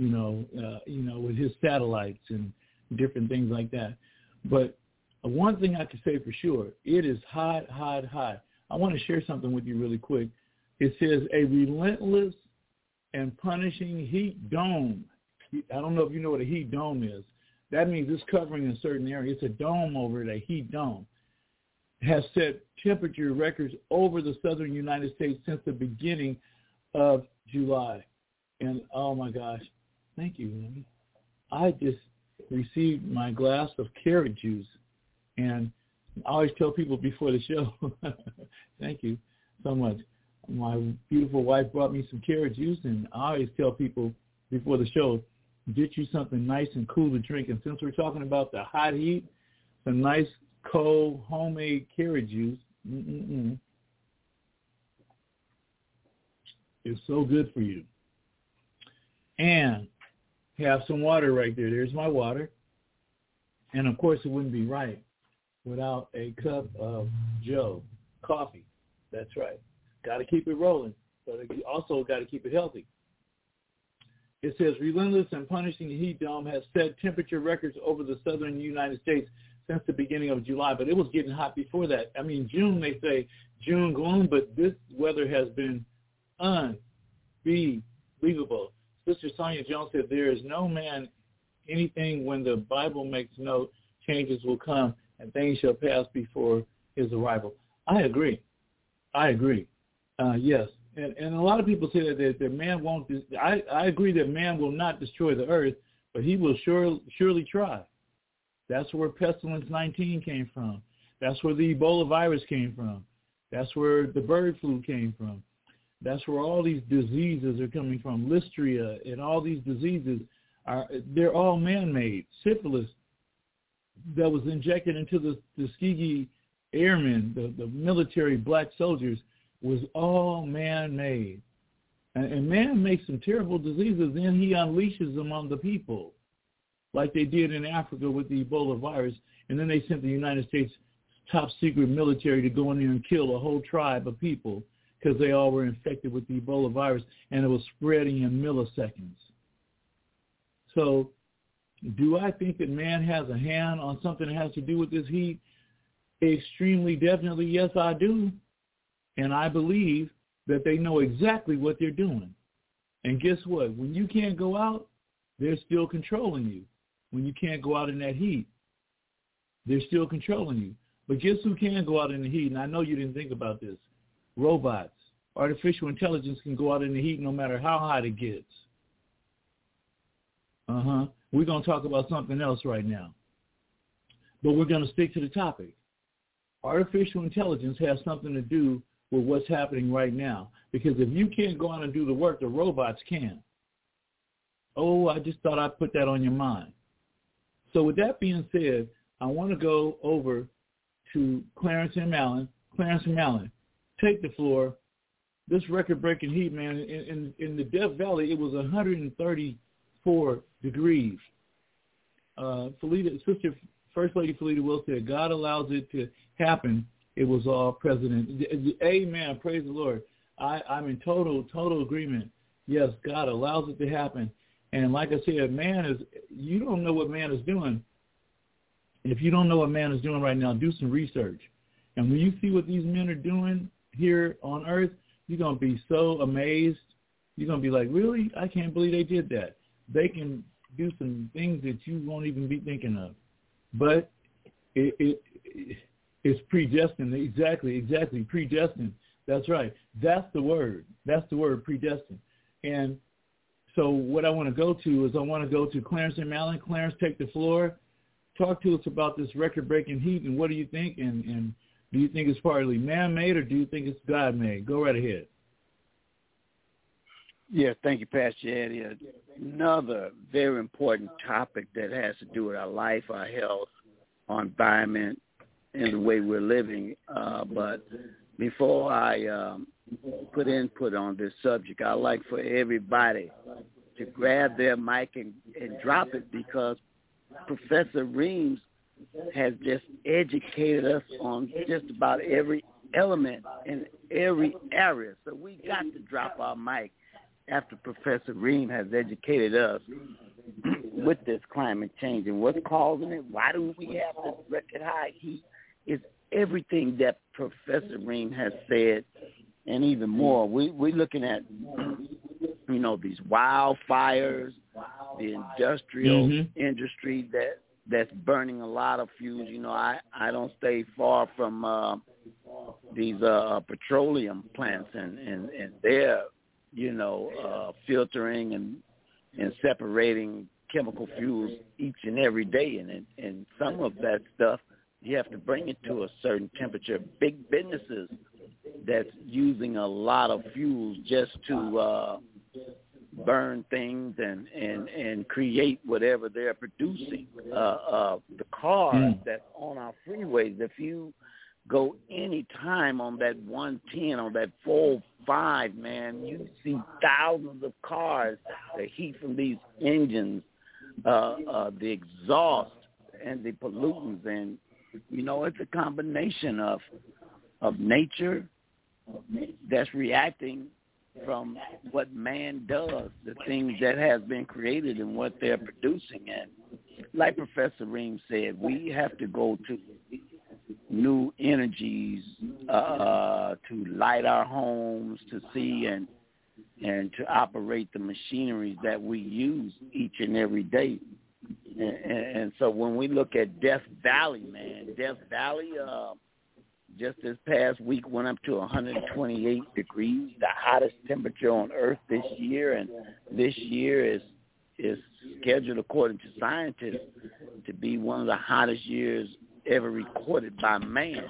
with his satellites and different things like that. But one thing I can say for sure, it is hot, hot, hot. I want to share something with you really quick. It says a relentless and punishing heat dome. I don't know if you know what a heat dome is. That means it's covering a certain area. It's a dome over it, a heat dome. Has set temperature records over the southern United States since the beginning of July. And, oh, my gosh, thank you. I just received my glass of carrot juice. And I always tell people before the show, thank you so much. My beautiful wife brought me some carrot juice, and I always tell people before the show, get you something nice and cool to drink. And since we're talking about the hot heat, some nice, cold, homemade carrot juice, it's so good for you. And have some water right there. There's my water. And, of course, it wouldn't be right without a cup of Joe coffee. That's right. Got to keep it rolling, but you also got to keep it healthy. It says, relentless and punishing heat dome has set temperature records over the southern United States since the beginning of July, but it was getting hot before that. I mean, June, they say June gloom, but this weather has been unbelievable. Sister Sonia Jones said, there is no man anything when the Bible makes note, changes will come and things shall pass before his arrival. I agree. Yes. And a lot of people say that man won't. I agree that man will not destroy the earth, but he will surely try. That's where Pestilence 19 came from. That's where the Ebola virus came from. That's where the bird flu came from. That's where all these diseases are coming from. Listeria and all these diseases they're all man-made. Syphilis that was injected into the Tuskegee Airmen, the military black soldiers, was all man-made. And man makes some terrible diseases, then he unleashes them on the people, like they did in Africa with the Ebola virus. And then they sent the United States top secret military to go in there and kill a whole tribe of people because they all were infected with the Ebola virus, and it was spreading in milliseconds. So do I think that man has a hand on something that has to do with this heat? Extremely definitely, yes, I do. And I believe that they know exactly what they're doing. And guess what? When you can't go out, they're still controlling you. When you can't go out in that heat, they're still controlling you. But guess who can go out in the heat? And I know you didn't think about this. Robots. Artificial intelligence can go out in the heat no matter how hot it gets. We're going to talk about something else right now. But we're going to stick to the topic. Artificial intelligence has something to do with what's happening right now. Because if you can't go out and do the work, the robots can. Oh, I just thought I'd put that on your mind. So with that being said, I want to go over to Clarence M. Allen. Clarence M. Allen, take the floor. This record-breaking heat, man, in the Death Valley, it was 134 degrees. Sister First Lady Felita Will said, God allows it to happen. It was all President. Amen. Praise the Lord. I'm in total agreement. Yes, God allows it to happen. And like I said, you don't know what man is doing. If you don't know what man is doing right now, do some research. And when you see what these men are doing here on earth, you're going to be so amazed. You're going to be like, really? I can't believe they did that. They can do some things that you won't even be thinking of. But it's predestined. Exactly, predestined. That's right. That's the word, predestined. And so what I want to go to is Clarence M. Allen. Clarence, take the floor. Talk to us about this record-breaking heat, and what do you think? And do you think it's partly man-made, or do you think it's God-made? Go right ahead. Yeah, thank you, Pastor Eddie. Another very important topic that has to do with our life, our health, our environment, and the way we're living. But before I put input on this subject, I'd like for everybody to grab their mic and drop it, because Professor Reams has just educated us on just about every element in every area. So we got to drop our mic after Professor Ream has educated us with this climate change and what's causing it. Why do we have this record high heat? It's everything that Professor Ream has said and even more. We're looking at, these wildfires, the industrial industry that's burning a lot of fuels. I don't stay far from these petroleum plants and they're, filtering and separating chemical fuels each and every day. And some of that stuff, you have to bring it to a certain temperature. Big businesses that's using a lot of fuels just to burn things and create whatever they're producing. The cars that's on our freeways, if you go any time on that 110, on that 405, man, you see thousands of cars, the heat from these engines, the exhaust and the pollutants. And, it's a combination of nature that's reacting from what man does, the things that has been created and what they're producing. And like Professor Ream said, we have to go to new energies to light our homes, to see and to operate the machinery that we use each and every day. And so when we look at Death Valley, just this past week went up to 128 degrees, the hottest temperature on Earth this year. And this year is scheduled, according to scientists, to be one of the hottest years ever recorded by man.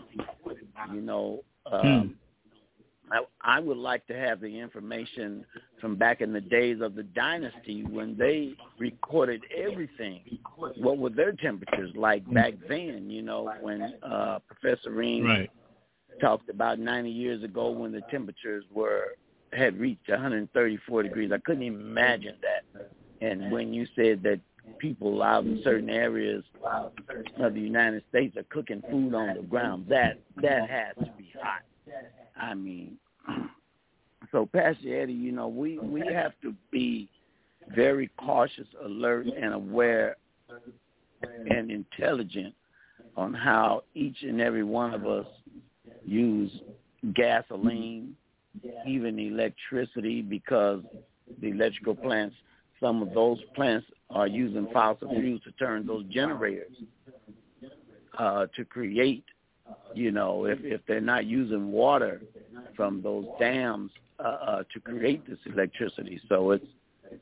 I would like to have the information from back in the days of the dynasty when they recorded everything. What were their temperatures like back then, when Professor Ream talked about 90 years ago when the temperatures had reached 134 degrees. I couldn't even imagine that. And when you said that people out in certain areas of the United States are cooking food on the ground, that has to be hot. I mean, so Pastor Eddie, we have to be very cautious, alert, and aware and intelligent on how each and every one of us use gasoline, even electricity, because the electrical plants, some of those plants are using fossil fuels to turn those generators to create, if they're not using water from those dams to create this electricity. So it's,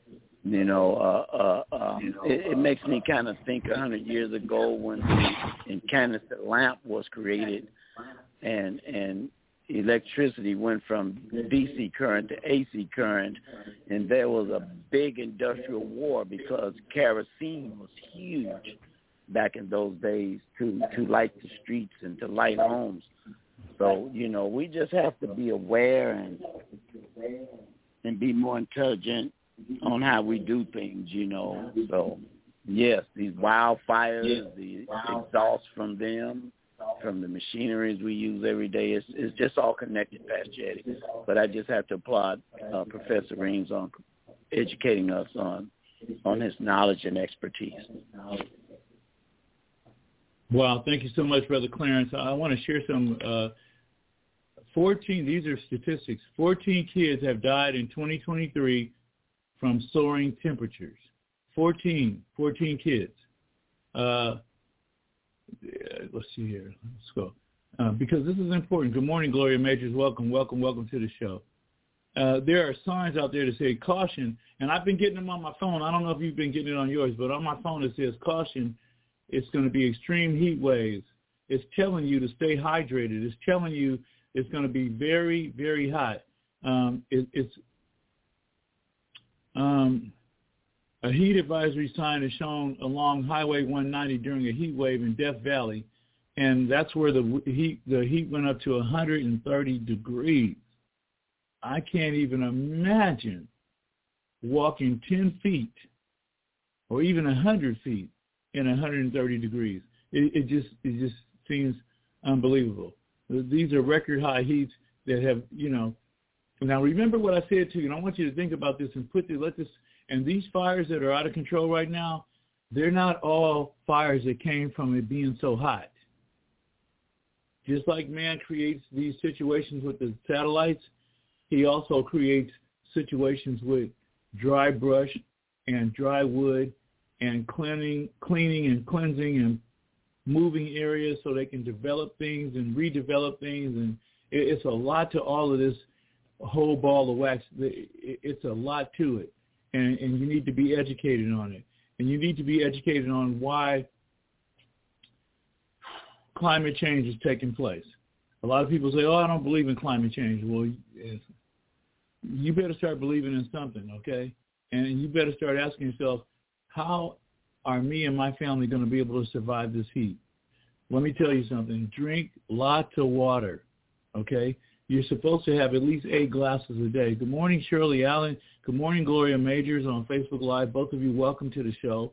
it makes me kind of think 100 years ago when the incandescent lamp was created and electricity went from DC current to AC current, and there was a big industrial war because kerosene was huge back in those days to light the streets and to light homes. So, we just have to be aware and be more intelligent on how we do things, So, yes, these wildfires, the exhaust from them, from the machineries we use every day, it's just all connected, Pastor Eddie. But I just have to applaud Professor Reams on educating us on his knowledge and expertise. Wow, thank you so much, Brother Clarence. I want to share some 14, these are statistics, 14 kids have died in 2023 from soaring temperatures. 14 kids. Let's see here. Let's go. Because this is important. Good morning, Gloria Majors. Welcome to the show. There are signs out there that say caution, and I've been getting them on my phone. I don't know if you've been getting it on yours, but on my phone it says caution. It's going to be extreme heat waves. It's telling you to stay hydrated. It's telling you it's going to be very, very hot. A heat advisory sign is shown along Highway 190 during a heat wave in Death Valley, and that's where the heat went up to 130 degrees. I can't even imagine walking 10 feet or even 100 feet in 130 degrees. It just seems unbelievable. These are record high heats that have, Now remember what I said to you, and I want you to think about this and and these fires that are out of control right now, they're not all fires that came from it being so hot. Just like man creates these situations with the satellites, he also creates situations with dry brush and dry wood and cleaning and cleansing and moving areas so they can develop things and redevelop things. And it's a lot to all of this whole ball of wax. It's a lot to it. And you need to be educated on it. And you need to be educated on why climate change is taking place. A lot of people say, I don't believe in climate change. Well, you better start believing in something, okay? And you better start asking yourself, how are me and my family going to be able to survive this heat? Let me tell you something. Drink lots of water, okay? You're supposed to have at least 8 glasses a day. Good morning, Shirley Allen. Good morning, Gloria Majors on Facebook Live. Both of you, welcome to the show.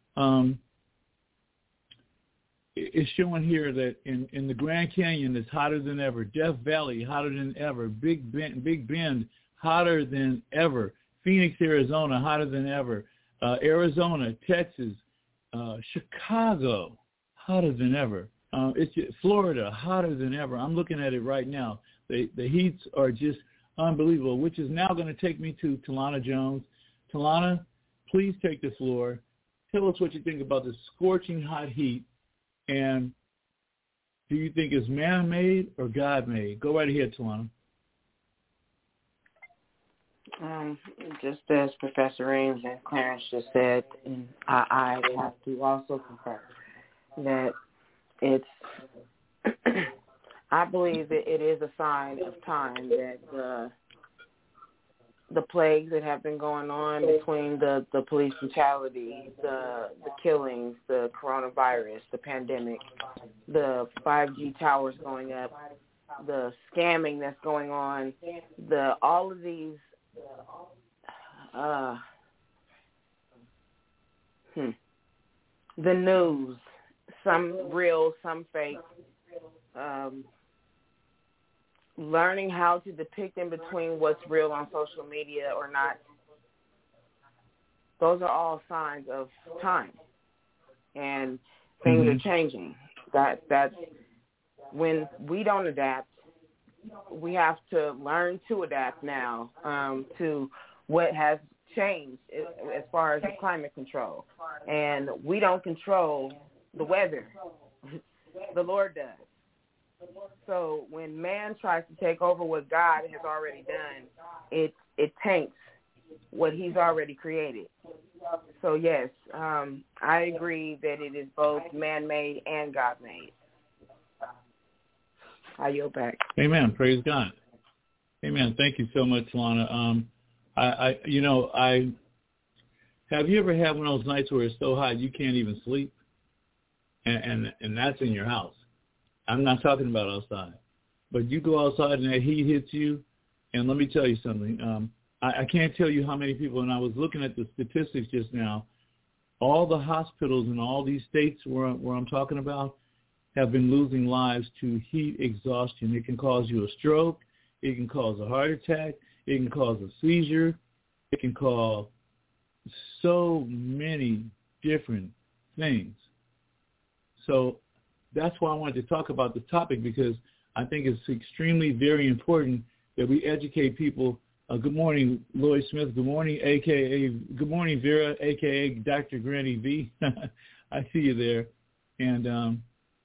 It's showing here that in the Grand Canyon, it's hotter than ever. Death Valley, hotter than ever. Big Bend, hotter than ever. Phoenix, Arizona, hotter than ever. Arizona, Texas, Chicago, hotter than ever. Florida, hotter than ever. I'm looking at it right now. The heats are just unbelievable, which is now going to take me to Talana Jones. Talana, please take the floor. Tell us what you think about the scorching hot heat, and do you think it's man-made or God-made? Go right ahead, Talana. Just as Professor Reams and Clarence just said, and I have to also concur that it's I believe that it is a sign of time that the plagues that have been going on between the police brutality, the killings, the coronavirus, the pandemic, the 5G towers going up, the scamming that's going on, all of these the news, some real, some fake, learning how to depict in between what's real on social media or not, those are all signs of time. And things are changing. That's when we don't adapt, we have to learn to adapt now to what has changed as far as the climate control. And we don't control the weather. The Lord does. So when man tries to take over what God has already done, it taints what he's already created. So, yes, I agree that it is both man-made and God-made. I yield back. Amen. Praise God. Amen. Thank you so much, Lana. I have you ever had one of those nights where it's so hot you can't even sleep? And that's in your house. I'm not talking about outside. But you go outside and that heat hits you, and let me tell you something. I can't tell you how many people, and I was looking at the statistics just now, all the hospitals in all these states where I'm talking about have been losing lives to heat exhaustion. It can cause you a stroke. It can cause a heart attack. It can cause a seizure. It can cause so many different things. So that's why I wanted to talk about this topic, because I think it's extremely very important that we educate people. Good morning, Lloyd Smith. Good morning, good morning, Vera, a.k.a. Dr. Granny V. I see you there. And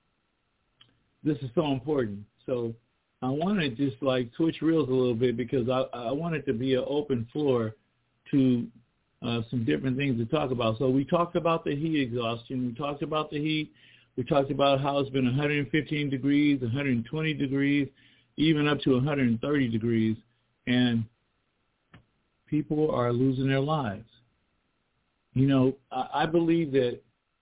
this is so important. So I want to just like switch reels a little bit, because I want it to be an open floor to some different things to talk about. So we talked about the heat exhaustion. We talked about the heat. We talked about how it's been 115 degrees, 120 degrees, even up to 130 degrees. And people are losing their lives. You know, I believe that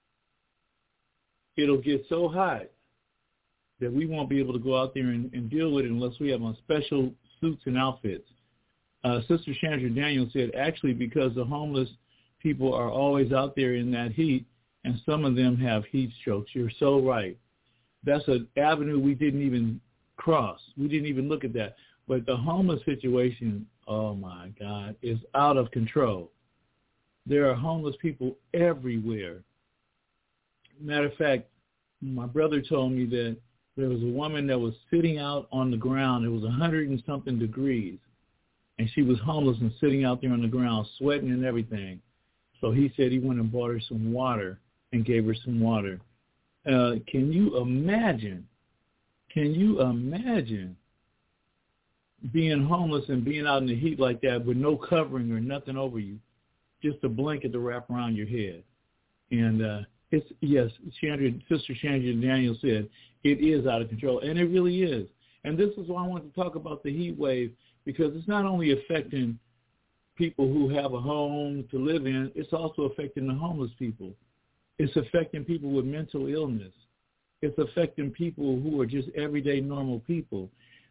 it'll get so hot that we won't be able to go out there and deal with it unless we have on special suits and outfits. Sister Chandra Daniels said, actually, because the homeless people are always out there in that heat, and some of them have heat strokes. You're so right. That's an avenue we didn't even cross. We didn't even look at that. But the homeless situation, oh, my God, is out of control. There are homeless people everywhere. Matter of fact, my brother told me that there was a woman that was sitting out on the ground. It was 100 and something degrees, and she was homeless and sitting out there on the ground, sweating and everything. So he said he went and bought her some water and gave her some water. Can you imagine? Can you imagine being homeless and being out in the heat like that with no covering or nothing over you, just a blanket to wrap around your head? And it's, yes, Sister Chandra Daniels said, it is out of control, and it really is. And this is why I want to talk about the heat wave, because it's not only affecting people who have a home to live in, it's also affecting the homeless people. It's affecting people with mental illness. It's affecting people who are just everyday normal people.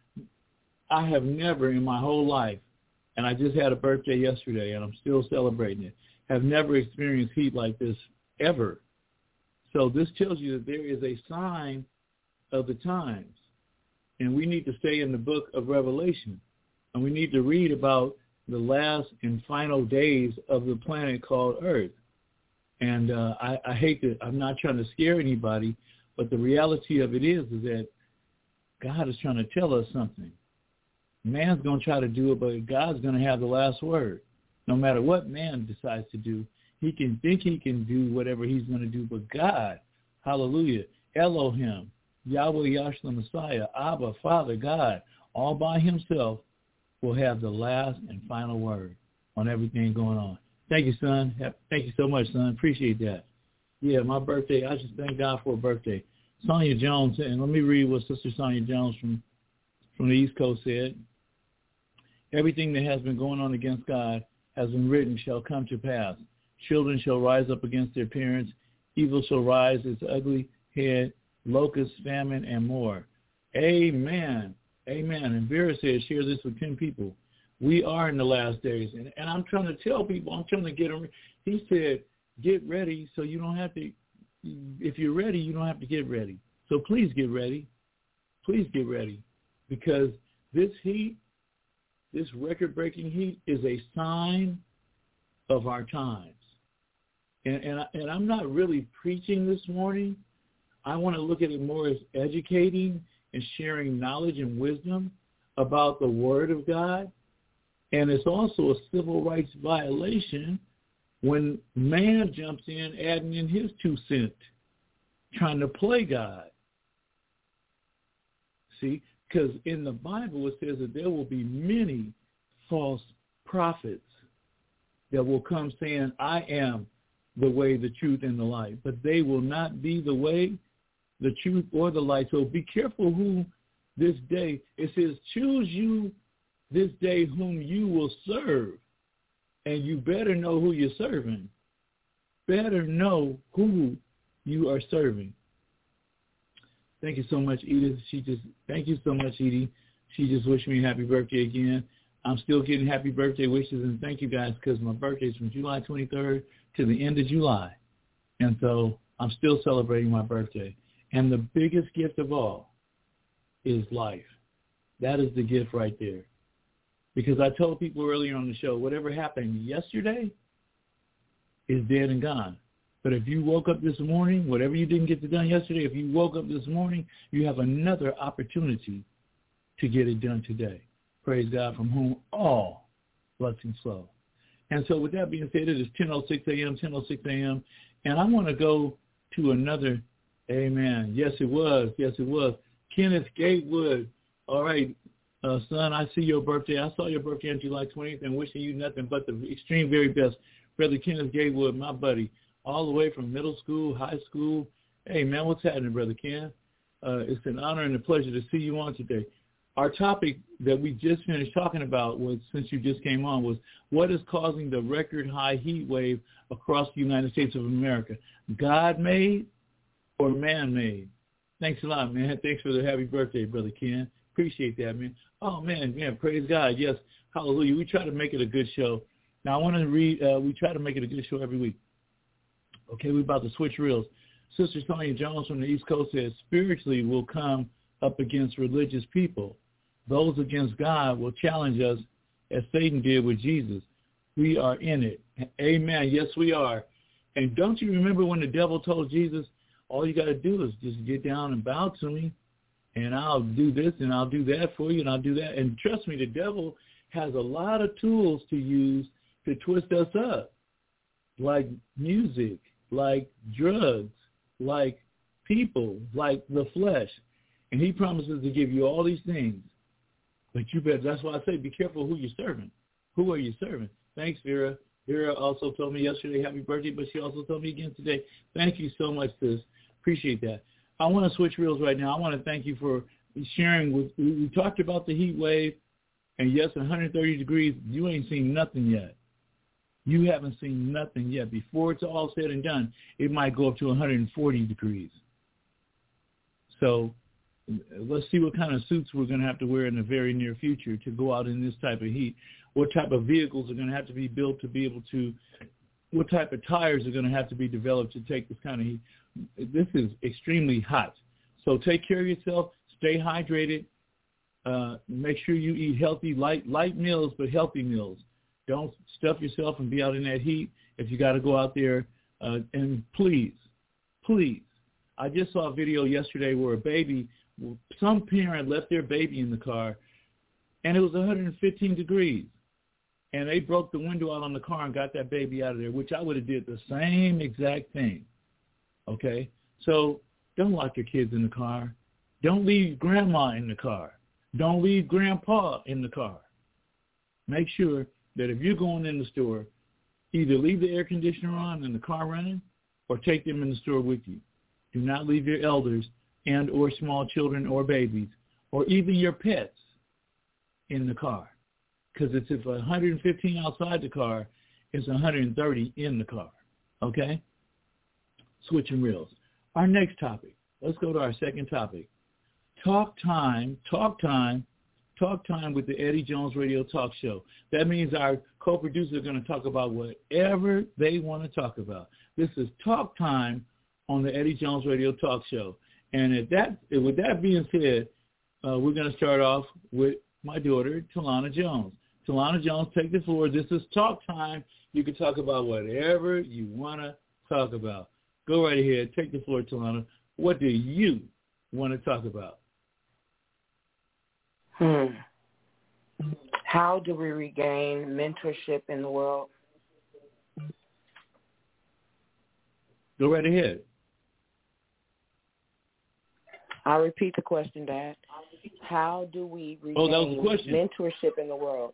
I have never in my whole life, and I just had a birthday yesterday, and I'm still celebrating it, have never experienced heat like this ever. So this tells you that there is a sign of the times, and we need to stay in the book of Revelation, and we need to read about the last and final days of the planet called Earth. And I hate that I'm not trying to scare anybody, but the reality of it is that God is trying to tell us something. Man's going to try to do it, but God's going to have the last word. No matter what man decides to do, he can think he can do whatever he's going to do, but God, hallelujah, Elohim, Yahweh, Yahshua, Messiah, Abba, Father, God, all by himself will have the last and final word on everything going on. Thank you, son. Thank you so much, son. Appreciate that. Yeah, my birthday, I just thank God for a birthday. Sonia Jones, and let me read what Sister Sonia Jones from the East Coast said. Everything that has been going on against God has been written shall come to pass. Children shall rise up against their parents. Evil shall rise its ugly head, locusts, famine, and more. Amen. Amen. And Vera says, share this with 10 people. We are in the last days. And I'm trying to tell people, I'm trying to get them. He said, get ready so you don't have to, if you're ready, you don't have to get ready. So please get ready. Please get ready. Because this heat, this record-breaking heat is a sign of our times. And I'm not really preaching this morning. I want to look at it more as educating and sharing knowledge and wisdom. about the Word of God, and it's also a civil rights violation when man jumps in, adding in his 2 cents, trying to play God. See, because in the Bible it says that there will be many false prophets that will come saying, I am the way, the truth, and the light. But they will not be the way, the truth, or the light. So be careful who this day, it says, choose you this day whom you will serve. And you better know who you're serving. Better know who you are serving. Thank you so much, Edith. Thank you so much, Edie. She just wished me a happy birthday again. I'm still getting happy birthday wishes, and thank you guys, because my birthday is from July 23rd to the end of July. And so I'm still celebrating my birthday. And the biggest gift of all is life. That is the gift right there. Because I told people earlier on the show, whatever happened yesterday is dead and gone. But if you woke up this morning, whatever you didn't get done yesterday, if you woke up this morning, you have another opportunity to get it done today. Praise God, from whom all blessings flow. And so with that being said, it is 10:06 a.m., and I want to go to another, amen. Yes, it was. Kenneth Gatewood. All right, son, I see your birthday. I saw your birthday on July 20th, and wishing you nothing but the extreme very best. Brother Kenneth Gatewood, my buddy, all the way from middle school, high school. Hey, man, what's happening, Brother Ken? It's an honor and a pleasure to see you on today. Our topic that we just finished talking about was, since you just came on, was what is causing the record high heat wave across the United States of America? God-made or man-made? Thanks a lot, man. Thanks for the happy birthday, Brother Ken. Appreciate that, man. Oh, man, praise God. Yes, hallelujah. We try to make it a good show. Now, I want to read, we try to make it a good show every week. Okay, we're about to switch reels. Sister Sonia Jones from the East Coast says, spiritually we'll come up against religious people. Those against God will challenge us as Satan did with Jesus. We are in it. Amen. Yes, we are. And don't you remember when the devil told Jesus, all you got to do is just get down and bow to me, and I'll do this and I'll do that for you and I'll do that. And trust me, the devil has a lot of tools to use to twist us up, like music, like drugs, like people, like the flesh. And he promises to give you all these things. But you better, that's why I say be careful who you're serving. Who are you serving? Thanks, Vera. Vera also told me yesterday happy birthday, but she also told me again today. Thank you so much, sis. Appreciate that. I want to switch reels right now. I want to thank you for sharing. We talked about the heat wave, and yes, 130 degrees, you ain't seen nothing yet. You haven't seen nothing yet. Before it's all said and done, it might go up to 140 degrees. So let's see what kind of suits we're going to have to wear in the very near future to go out in this type of heat. What type of vehicles are going to have to be built to be able to, what type of tires are going to have to be developed to take this kind of heat. This is extremely hot. So take care of yourself. Stay hydrated. Make sure you eat healthy, light meals, but healthy meals. Don't stuff yourself and be out in that heat if you got to go out there. And please, I just saw a video yesterday where a baby, some parent left their baby in the car, and it was 115 degrees. And they broke the window out on the car and got that baby out of there, which I would have did the same exact thing. Okay? So don't lock your kids in the car. Don't leave grandma in the car. Don't leave grandpa in the car. Make sure that if you're going in the store, either leave the air conditioner on and the car running or take them in the store with you. Do not leave your elders and or small children or babies or even your pets in the car. Because it's if 115 outside the car, it's 130 in the car. Okay? Switching reels. Our next topic. Let's go to our second topic. Talk time with the Eddie Jones Radio Talk Show. That means our co-producers are going to talk about whatever they want to talk about. This is Talk Time on the Eddie Jones Radio Talk Show. And with that being said, we're going to start off with my daughter, Talana Jones. Talana Jones, take the floor. This is Talk Time. You can talk about whatever you want to talk about. Go right ahead. Take the floor, Talana. What do you want to talk about? How do we regain mentorship in the world? Go right ahead. I'll repeat the question, Dad. How do we regain mentorship in the world?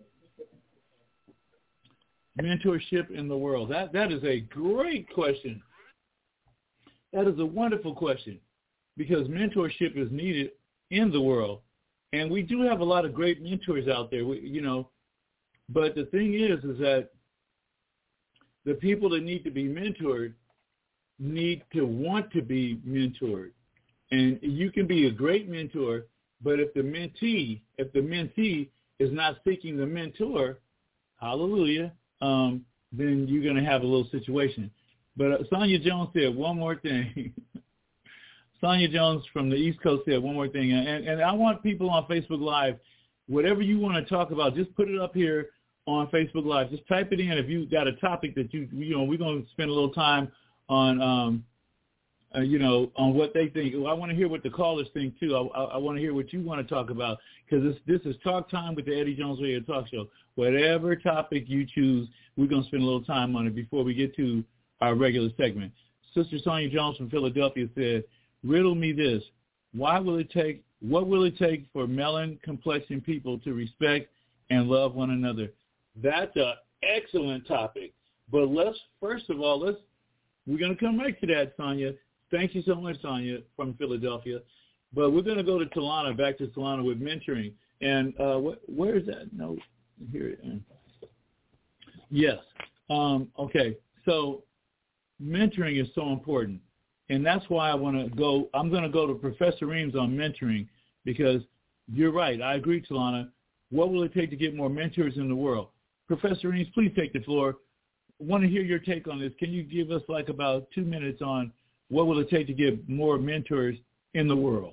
Mentorship in the world. That is a great question. That is a wonderful question, because mentorship is needed in the world. And we do have a lot of great mentors out there, but the thing is that the people that need to be mentored need to want to be mentored. And you can be a great mentor, but if the mentee is not seeking the mentor, hallelujah, then you're going to have a little situation. But Sonia Jones said one more thing. Sonia Jones from the East Coast said one more thing. And I want people on Facebook Live, whatever you want to talk about, just put it up here on Facebook Live. Just type it in if you got a topic that we're going to spend a little time on, on what they think. Well, I want to hear what the callers think, too. I want to hear what you want to talk about, because this is Talk Time with the Eddie Jones Radio Talk Show. Whatever topic you choose, we're going to spend a little time on it before we get to our regular segment. Sister Sonia Jones from Philadelphia said, riddle me this. What will it take for melon-complexion people to respect and love one another? That's an excellent topic. But we're going to come right to that, Sonia. Thank you so much, Sonia, from Philadelphia. But we're going to go to Talana, back to Talana with mentoring. And where is that? No, here. Yes. Okay. So mentoring is so important. And that's why I'm going to go to Professor Reams on mentoring, because you're right. I agree, Talana. What will it take to get more mentors in the world? Professor Reams, please take the floor. I want to hear your take on this. Can you give us about 2 minutes on what will it take to get more mentors in the world?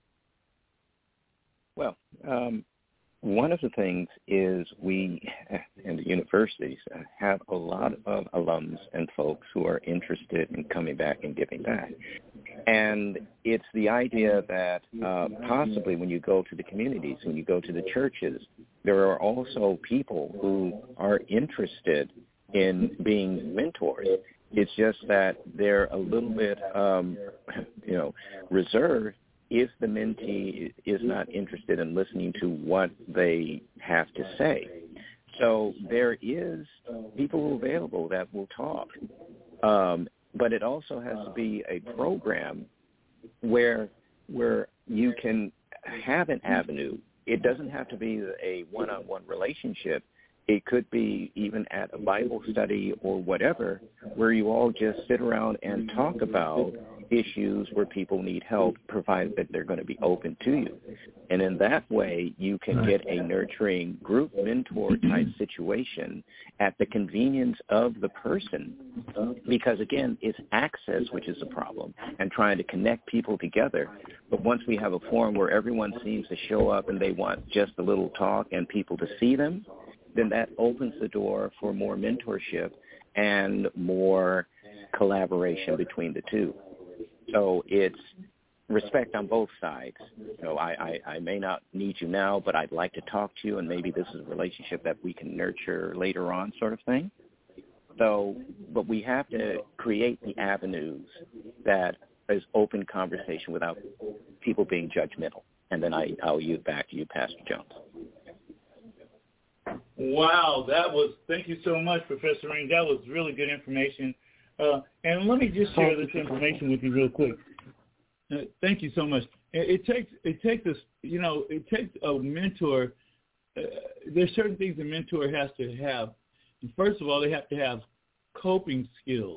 Well, one of the things is we, in the universities, have a lot of alums and folks who are interested in coming back and giving back. And it's the idea that possibly when you go to the communities, when you go to the churches, there are also people who are interested in being mentors. It's just that they're a little bit, reserved if the mentee is not interested in listening to what they have to say. So there is people available that will talk. But it also has to be a program where you can have an avenue. It doesn't have to be a one-on-one relationship. It could be even at a Bible study or whatever, where you all just sit around and talk about issues where people need help, provided that they're going to be open to you. And in that way, you can get a nurturing group mentor type situation at the convenience of the person. Because, again, it's access which is a problem, and trying to connect people together. But once we have a forum where everyone seems to show up and they want just a little talk and people to see them, then that opens the door for more mentorship and more collaboration between the two. So it's respect on both sides. I may not need you now, but I'd like to talk to you, and maybe this is a relationship that we can nurture later on, sort of thing. So, but we have to create the avenues that is open conversation without people being judgmental. And then I'll yield back to you, Pastor Jones. Wow, thank you so much, Professor Ring. That was really good information. And let me just share this information with you real quick. Thank you so much. It takes a mentor. There's certain things a mentor has to have. First of all, they have to have coping skills.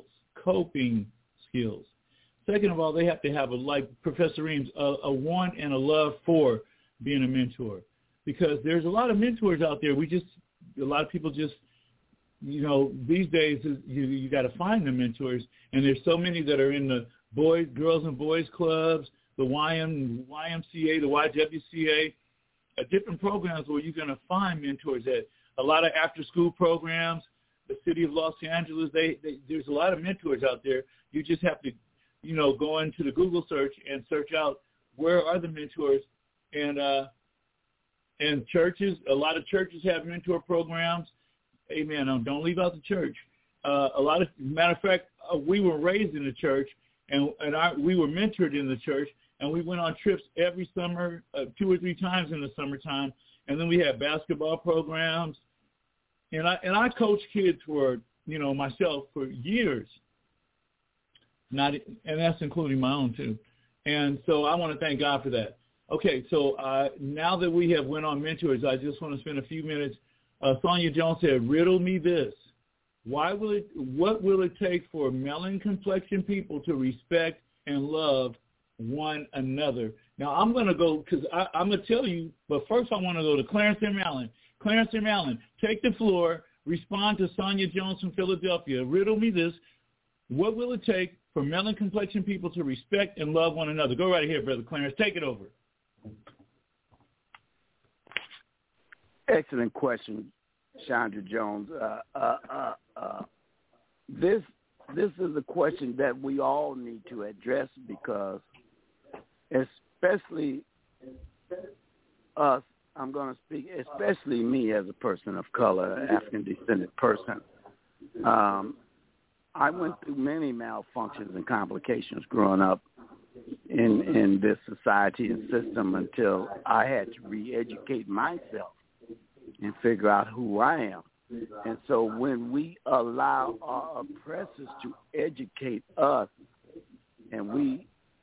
Second of all, they have to have, like Professor Reams, a want and a love for being a mentor. Because there's a lot of mentors out there. A lot of people just, these days you got to find the mentors, and there's so many that are in the girls and boys clubs, the YMCA, the YWCA, different programs where you're going to find mentors at. A lot of after-school programs, the city of Los Angeles, there's a lot of mentors out there. You just have to, go into the Google search and search out where are the mentors, and And churches, a lot of churches have mentor programs. Amen. Don't leave out the church. Matter of fact, we were raised in the church, and we were mentored in the church, and we went on trips every summer, 2 or 3 times in the summertime. And then we had basketball programs, and I coached kids for myself for years. And that's including my own too. And so I want to thank God for that. Okay, so now that we have went on mentors, I just want to spend a few minutes. Sonia Jones said, "Riddle me this: what will it take for melanin complexion people to respect and love one another?" Now I'm going to go because I'm going to tell you, but first I want to go to Clarence and Malin. Clarence and Malin, take the floor. Respond to Sonia Jones from Philadelphia. Riddle me this: what will it take for melanin complexion people to respect and love one another? Go right ahead, Brother Clarence. Take it over. Excellent question, Chandra Jones. This is a question that we all need to address because, especially us, I'm going to speak, especially me as a person of color, African descendant person. I went through many malfunctions and complications growing up in this society and system until I had to re-educate myself and figure out who I am. And so when we allow our oppressors to educate us, and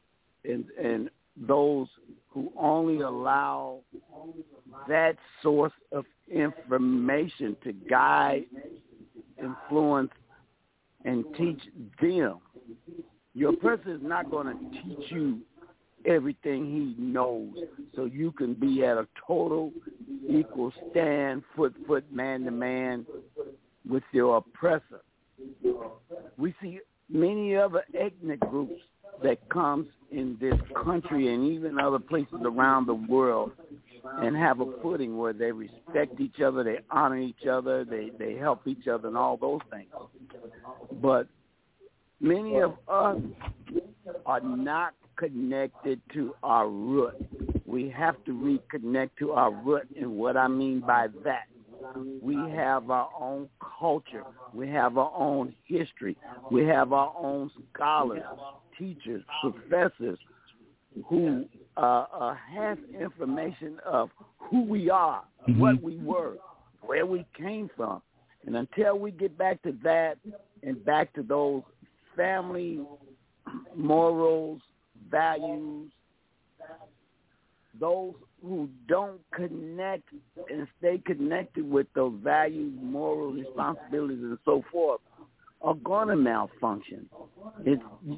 those who only allow that source of information to guide, influence, and teach them, your oppressor is not going to teach you everything he knows so you can be at a total equal stand, foot, man-to-man with your oppressor. We see many other ethnic groups that comes in this country and even other places around the world and have a footing where they respect each other, they honor each other, they help each other and all those things. But many of us are not connected to our root. We have to reconnect to our root, and what I mean by that, we have our own culture, we have our own history, we have our own scholars, teachers, professors who have information of who we are, what we were, where we came from. And until we get back to that and back to those family morals, values, those who don't connect and stay connected with those values, morals, responsibilities, and so forth are going to malfunction. It's,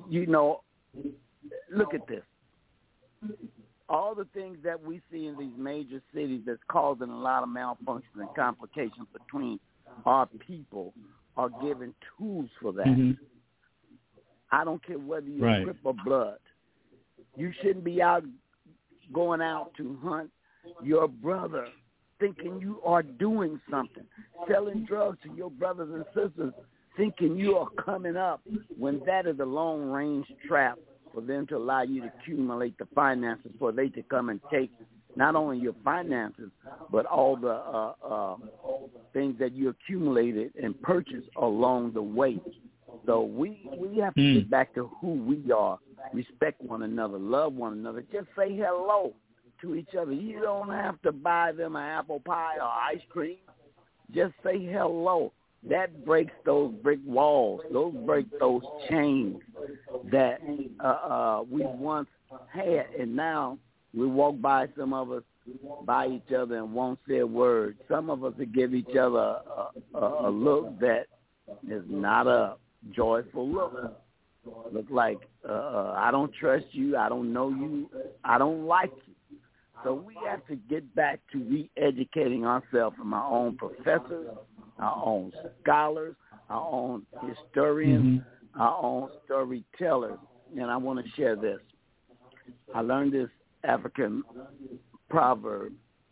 look at this. All the things that we see in these major cities that's causing a lot of malfunctions and complications between our people are given tools for that. I don't care whether you're Crip or Blood. You shouldn't be going out to hunt your brother thinking you are doing something, selling drugs to your brothers and sisters thinking you are coming up, when that is a long-range trap for them to allow you to accumulate the finances for they to come and take not only your finances, but all the things that you accumulated and purchased along the way. So we have to get back to who we are, respect one another, love one another, just say hello to each other. You don't have to buy them an apple pie or ice cream. Just say hello. That breaks those brick walls. Those break those chains that we once had, and now we walk by some of us, by each other and won't say a word. Some of us will give each other a look that is not a joyful look. Look like, I don't trust you, I don't know you, I don't like you. So we have to get back to re-educating ourselves from our own professors, our own scholars, our own historians, our own storytellers. And I want to share this. I learned this African proverb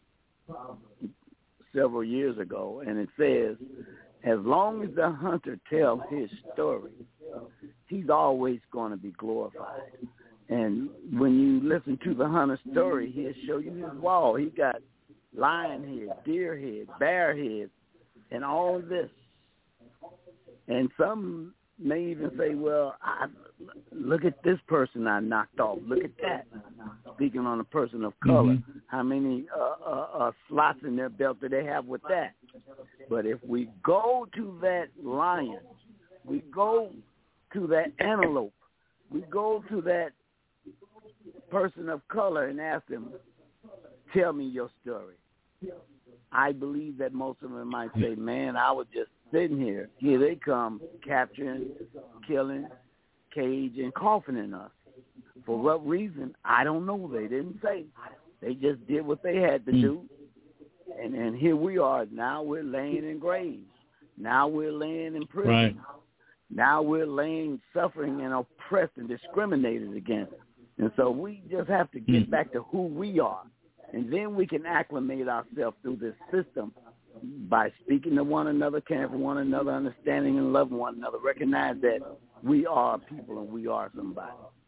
several years ago, and it says, as long as the hunter tells his story, he's always going to be glorified. And when you listen to the hunter's story, he'll show you his wall. He got lion head, deer head, bear head, and all of this. And some may even say, well, look at this person I knocked off. Look at that. Speaking on a person of color, how many slots in their belt do they have with that? But if we go to that lion, we go to that antelope, we go to that person of color and ask them, tell me your story. I believe that most of them might say, man, I was just sitting here. Here they come, capturing, killing, caging, and coughing us. For what reason? I don't know. They didn't say. They just did what they had to do. And here we are. Now we're laying in graves. Now we're laying in prison. Right. Now we're laying suffering and oppressed and discriminated against. And so we just have to get back to who we are. And then we can acclimate ourselves through this system by speaking to one another, caring for one another, understanding and loving one another. Recognize that we are people and we are somebody.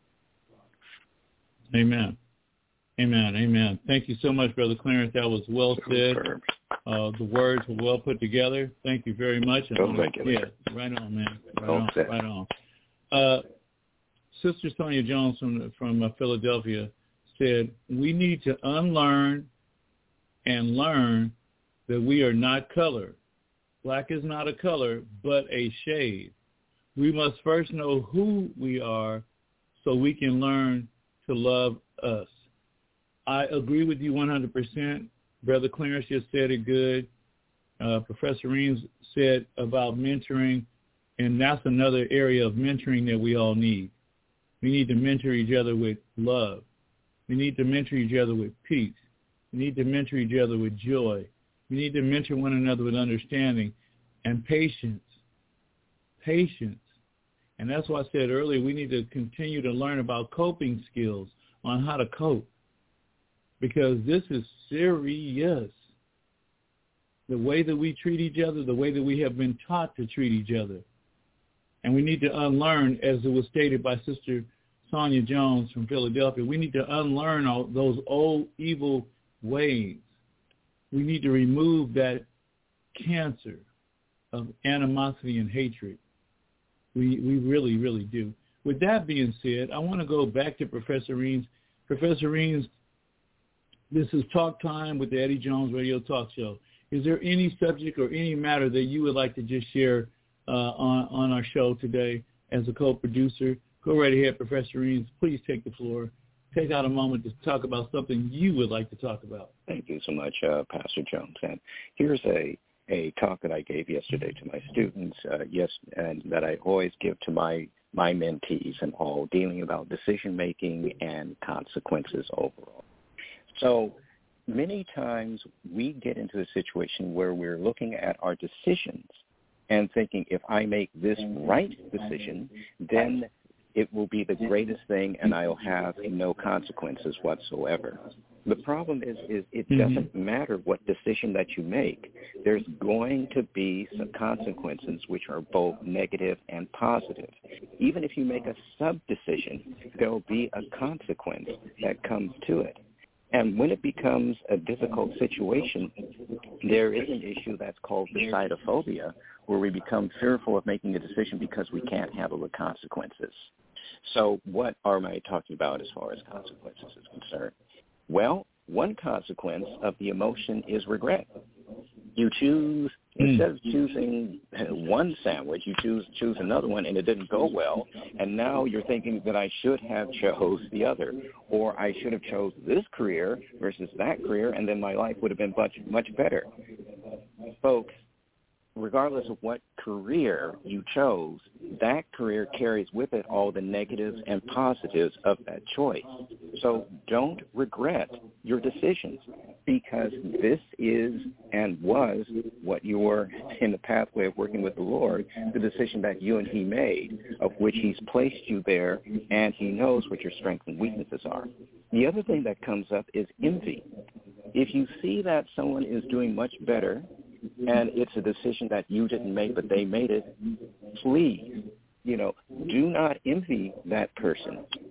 Amen. Amen. Amen. Thank you so much, Brother Clarence. That was well said. The words were well put together. Thank you very much. Yeah, right on, man. Right on. Sister Sonia Jones from Philadelphia said, we need to unlearn and learn that we are not color. Black is not a color, but a shade. We must first know who we are so we can learn to love us. I agree with you 100%. Brother Clarence just said it good. Professor Reams said about mentoring, and that's another area of mentoring that we all need. We need to mentor each other with love. We need to mentor each other with peace. We need to mentor each other with joy. We need to mentor one another with understanding and patience. Patience. And that's why I said earlier, we need to continue to learn about coping skills on how to cope, because this is serious. The way that we treat each other, the way that we have been taught to treat each other. And we need to unlearn, as it was stated by Sister Sonia Jones from Philadelphia, we need to unlearn all those old evil ways. We need to remove that cancer of animosity and hatred. We really, really do. With that being said, I want to go back to Professor Reams. Professor Reams, this is Talk Time with the Eddie Jones Radio Talk Show. Is there any subject or any matter that you would like to just share on our show today as a co-producer? Go right ahead, Professor Reams. Please take the floor. Take out a moment to talk about something you would like to talk about. Thank you so much, Pastor Jones. And here's a talk that I gave yesterday to my students, and that I always give to my mentees and all, dealing about decision-making and consequences overall. So many times we get into a situation where we're looking at our decisions and thinking, if I make this right decision, then it will be the greatest thing and I'll have no consequences whatsoever. The problem is it doesn't matter what decision that you make. There's going to be some consequences which are both negative and positive. Even if you make a sub-decision, there will be a consequence that comes to it. And when it becomes a difficult situation, there is an issue that's called decidophobia, where we become fearful of making a decision because we can't handle the consequences. So what are I talking about as far as consequences is concerned? Well, one consequence of the emotion is regret. You choose, instead of choosing one sandwich, you choose another one and it didn't go well, and now you're thinking that I should have chose the other, or I should have chose this career versus that career, and then my life would have been much better. Folks, regardless of what career you chose, that career carries with it all the negatives and positives of that choice. So don't regret your decisions, because this is and was what you were in the pathway of working with the Lord, the decision that you and he made, of which he's placed you there, and he knows what your strengths and weaknesses are. The other thing that comes up is envy. If you see that someone is doing much better, and it's a decision that you didn't make, but they made it, please, do not envy that person.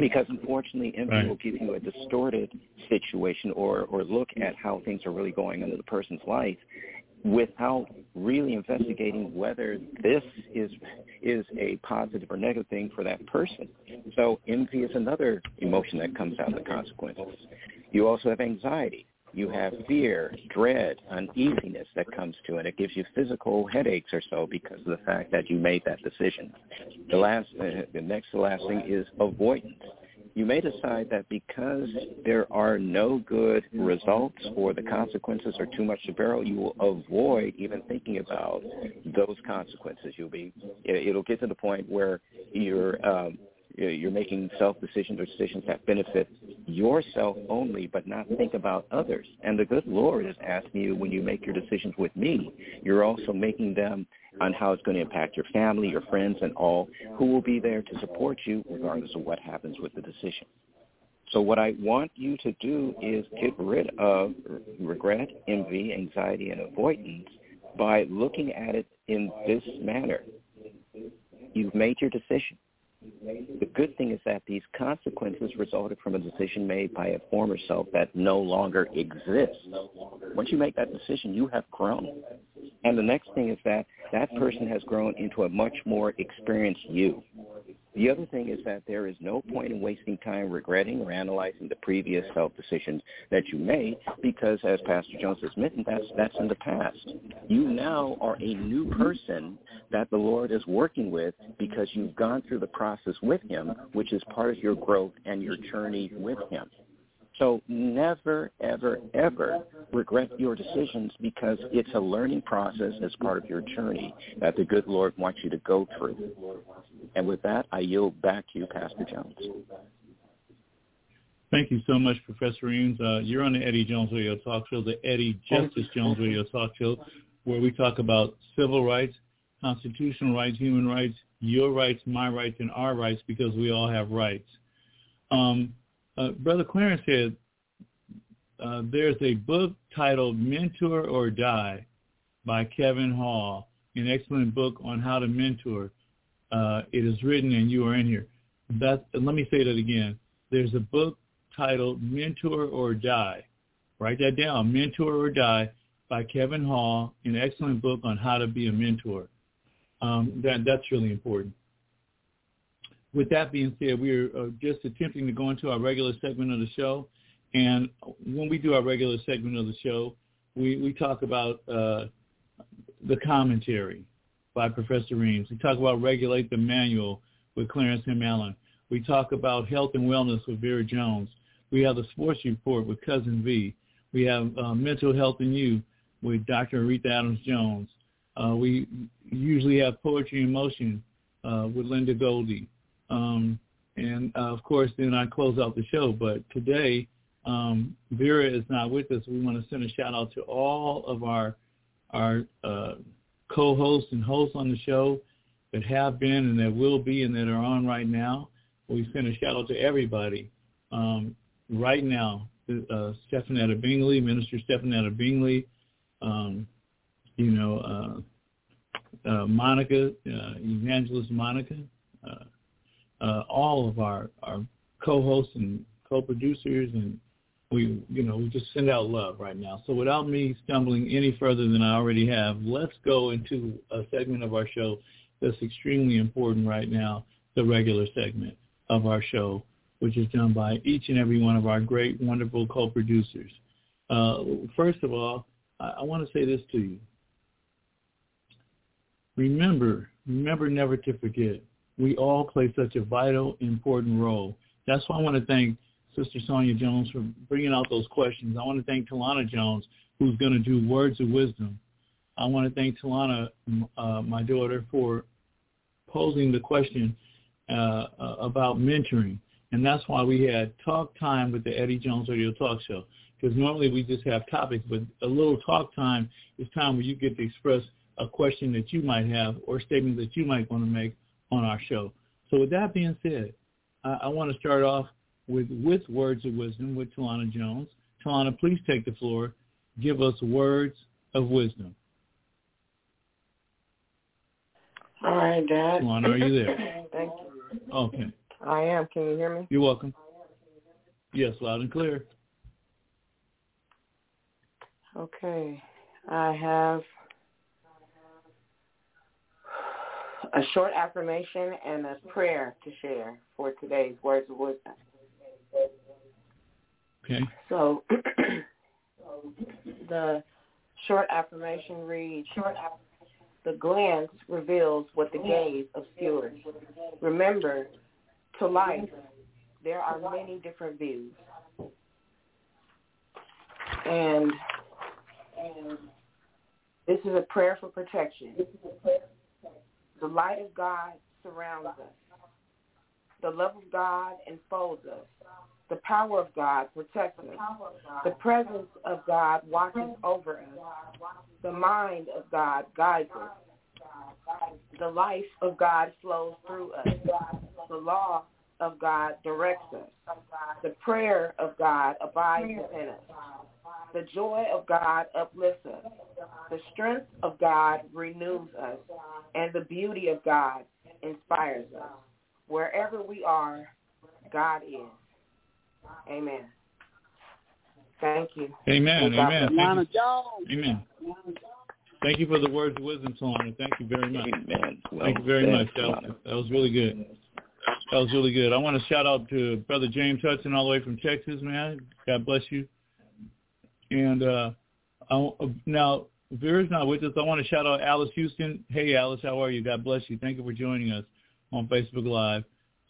Because unfortunately, envy will give you a distorted situation or look at how things are really going on in the person's life without really investigating whether this is a positive or negative thing for that person. So envy is another emotion that comes out of the consequences. You also have anxiety. You have fear, dread, uneasiness that comes to it. It gives you physical headaches or so because of the fact that you made that decision. The next to last thing is avoidance. You may decide that because there are no good results or the consequences are too much to bear, you will avoid even thinking about those consequences. It'll get to the point where you're making self-decisions or decisions that benefit yourself only, but not think about others. And the good Lord is asking you, when you make your decisions with me, you're also making them on how it's going to impact your family, your friends, and all who will be there to support you regardless of what happens with the decision. So what I want you to do is get rid of regret, envy, anxiety, and avoidance by looking at it in this manner. You've made your decision. The good thing is that these consequences resulted from a decision made by a former self that no longer exists. Once you make that decision, you have grown. And the next thing is that that person has grown into a much more experienced you. The other thing is that there is no point in wasting time regretting or analyzing the previous self-decisions that you made because, as Pastor Jones has mentioned, that's in the past. You now are a new person that the Lord is working with because you've gone through the process with him, which is part of your growth and your journey with him. So never, ever, ever regret your decisions because it's a learning process as part of your journey that the good Lord wants you to go through. And with that, I yield back to you, Pastor Jones. Thank you so much, Professor Reams. You're on the Eddie Jones Radio Talk Show, the Eddie Justice Jones Radio Talk Show, where we talk about civil rights, constitutional rights, human rights, your rights, my rights, and our rights, because we all have rights. Brother Clarence said there's a book titled Mentor or Die by Kevin Hall, an excellent book on how to mentor. It is written, and you are in here. Let me say that again. There's a book titled Mentor or Die. Write that down, Mentor or Die by Kevin Hall, an excellent book on how to be a mentor. That's really important. With that being said, we're just attempting to go into our regular segment of the show. And when we do our regular segment of the show, we talk about the commentary by Professor Reams. We talk about Regulate the Manual with Clarence M. Allen. We talk about Health and Wellness with Vera Jones. We have the Sports Report with Cousin V. We have Mental Health and You with Dr. Aretha Adams-Jones. We usually have Poetry in Motion with Linda Goldie. And, of course, then I close out the show. But today, Vera is not with us. We want to send a shout-out to all of our co-hosts and hosts on the show that have been and that will be and that are on right now. We send a shout-out to everybody. Right now, Stephanetta Bingley, Minister Stephanetta Bingley, Monica, Evangelist Monica, all of our co-hosts and co-producers, and we just send out love right now. So without me stumbling any further than I already have, let's go into a segment of our show that's extremely important right now, the regular segment of our show, which is done by each and every one of our great, wonderful co-producers. First of all, I want to say this to you. Remember never to forget. We all play such a vital, important role. That's why I want to thank Sister Sonia Jones for bringing out those questions. I want to thank Talana Jones, who's going to do Words of Wisdom. I want to thank Talana, my daughter, for posing the question about mentoring. And that's why we had talk time with the Eddie Jones Radio Talk Show, because normally we just have topics, but a little talk time is time where you get to express a question that you might have or a statement that you might want to make on our show. So with that being said, I want to start off with Words of Wisdom with Talana Jones. Talana, please take the floor. Give us words of wisdom. All right, Dad. Talana, are you there? Thank you. Okay. I am. Can you hear me? You're welcome. Yes, loud and clear. Okay. I have a short affirmation and a prayer to share for today's Words of Wisdom. Okay. So the short affirmation reads, the glance reveals what the gaze obscures. Remember, to life, there are many different views. And this is a prayer for protection. The light of God surrounds us. The love of God enfolds us. The power of God protects us. The presence of God watches over us. The mind of God guides us. The life of God flows through us. The law of God directs us. The prayer of God abides within us. The joy of God uplifts us. The strength of God renews us. And the beauty of God inspires us. Wherever we are, God is. Amen. Thank you. Amen. Amen. Thank you. Amen. Thank you for the words of wisdom, Solana. Thank you very much. Amen. Well, thank you very much. That was really good. That was really good. I want to shout out to Brother James Hudson all the way from Texas, man. God bless you. And now, Vera's not with us. I want to shout out Alice Houston. Hey, Alice, how are you? God bless you. Thank you for joining us on Facebook Live.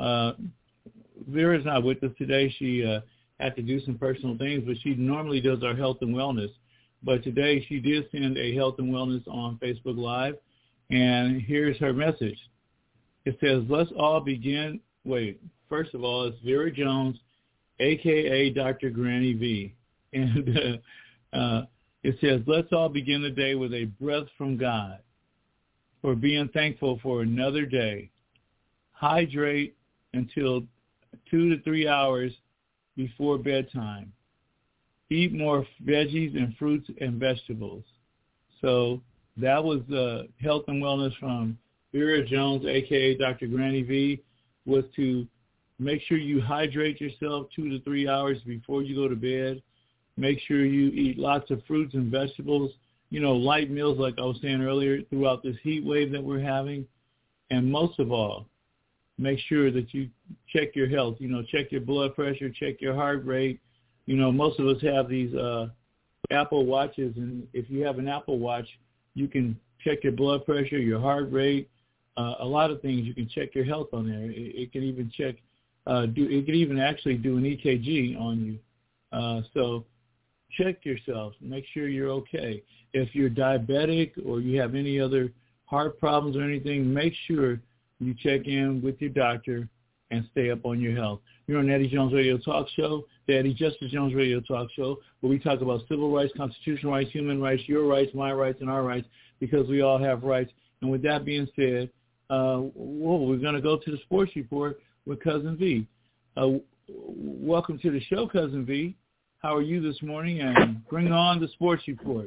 Vera's not with us today. She had to do some personal things, but she normally does our health and wellness. But today she did send a health and wellness on Facebook Live, and here's her message. It says, let's all begin. Wait, first of all, it's Vera Jones, a.k.a. Dr. Granny V. And it says, let's all begin the day with a breath from God for being thankful for another day. Hydrate until 2 to 3 hours before bedtime. Eat more veggies and fruits and vegetables. So that was the health and wellness from Vera Jones, a.k.a. Dr. Granny V, was to make sure you hydrate yourself 2 to 3 hours before you go to bed. Make sure you eat lots of fruits and vegetables, light meals like I was saying earlier throughout this heat wave that we're having. And most of all, make sure that you check your health, check your blood pressure, check your heart rate. Most of us have these Apple Watches, and if you have an Apple Watch, you can check your blood pressure, your heart rate, a lot of things. You can check your health on there. It can even check, it can even actually do an EKG on you. So check yourself. Make sure you're okay. If you're diabetic or you have any other heart problems or anything, make sure you check in with your doctor and stay up on your health. You're on Eddie Jones Radio Talk Show, the Eddie Justice Jones Radio Talk Show, where we talk about civil rights, constitutional rights, human rights, your rights, my rights, and our rights, because we all have rights. And with that being said, we're going to go to the sports report with Cousin V. Welcome to the show, Cousin V. How are you this morning? And bring on the sports report.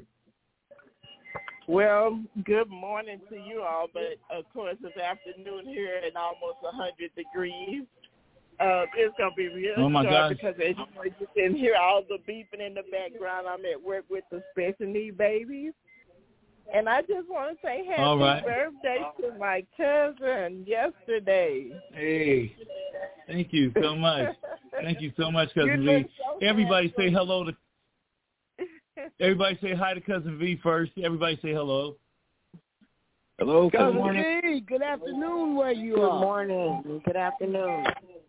Well, good morning to you all, but of course it's afternoon here at almost 100 degrees. It's going to be real short because as you can hear all the beeping in the background. I'm at work with the special need babies. And I just want to say happy birthday to my cousin yesterday. Hey, thank you so much. Thank you so much, Cousin V. So everybody say hello to. Everybody say hi to Cousin V first. Everybody say hello. Hello, Cousin V. Good afternoon, where you are. Good morning. Good afternoon.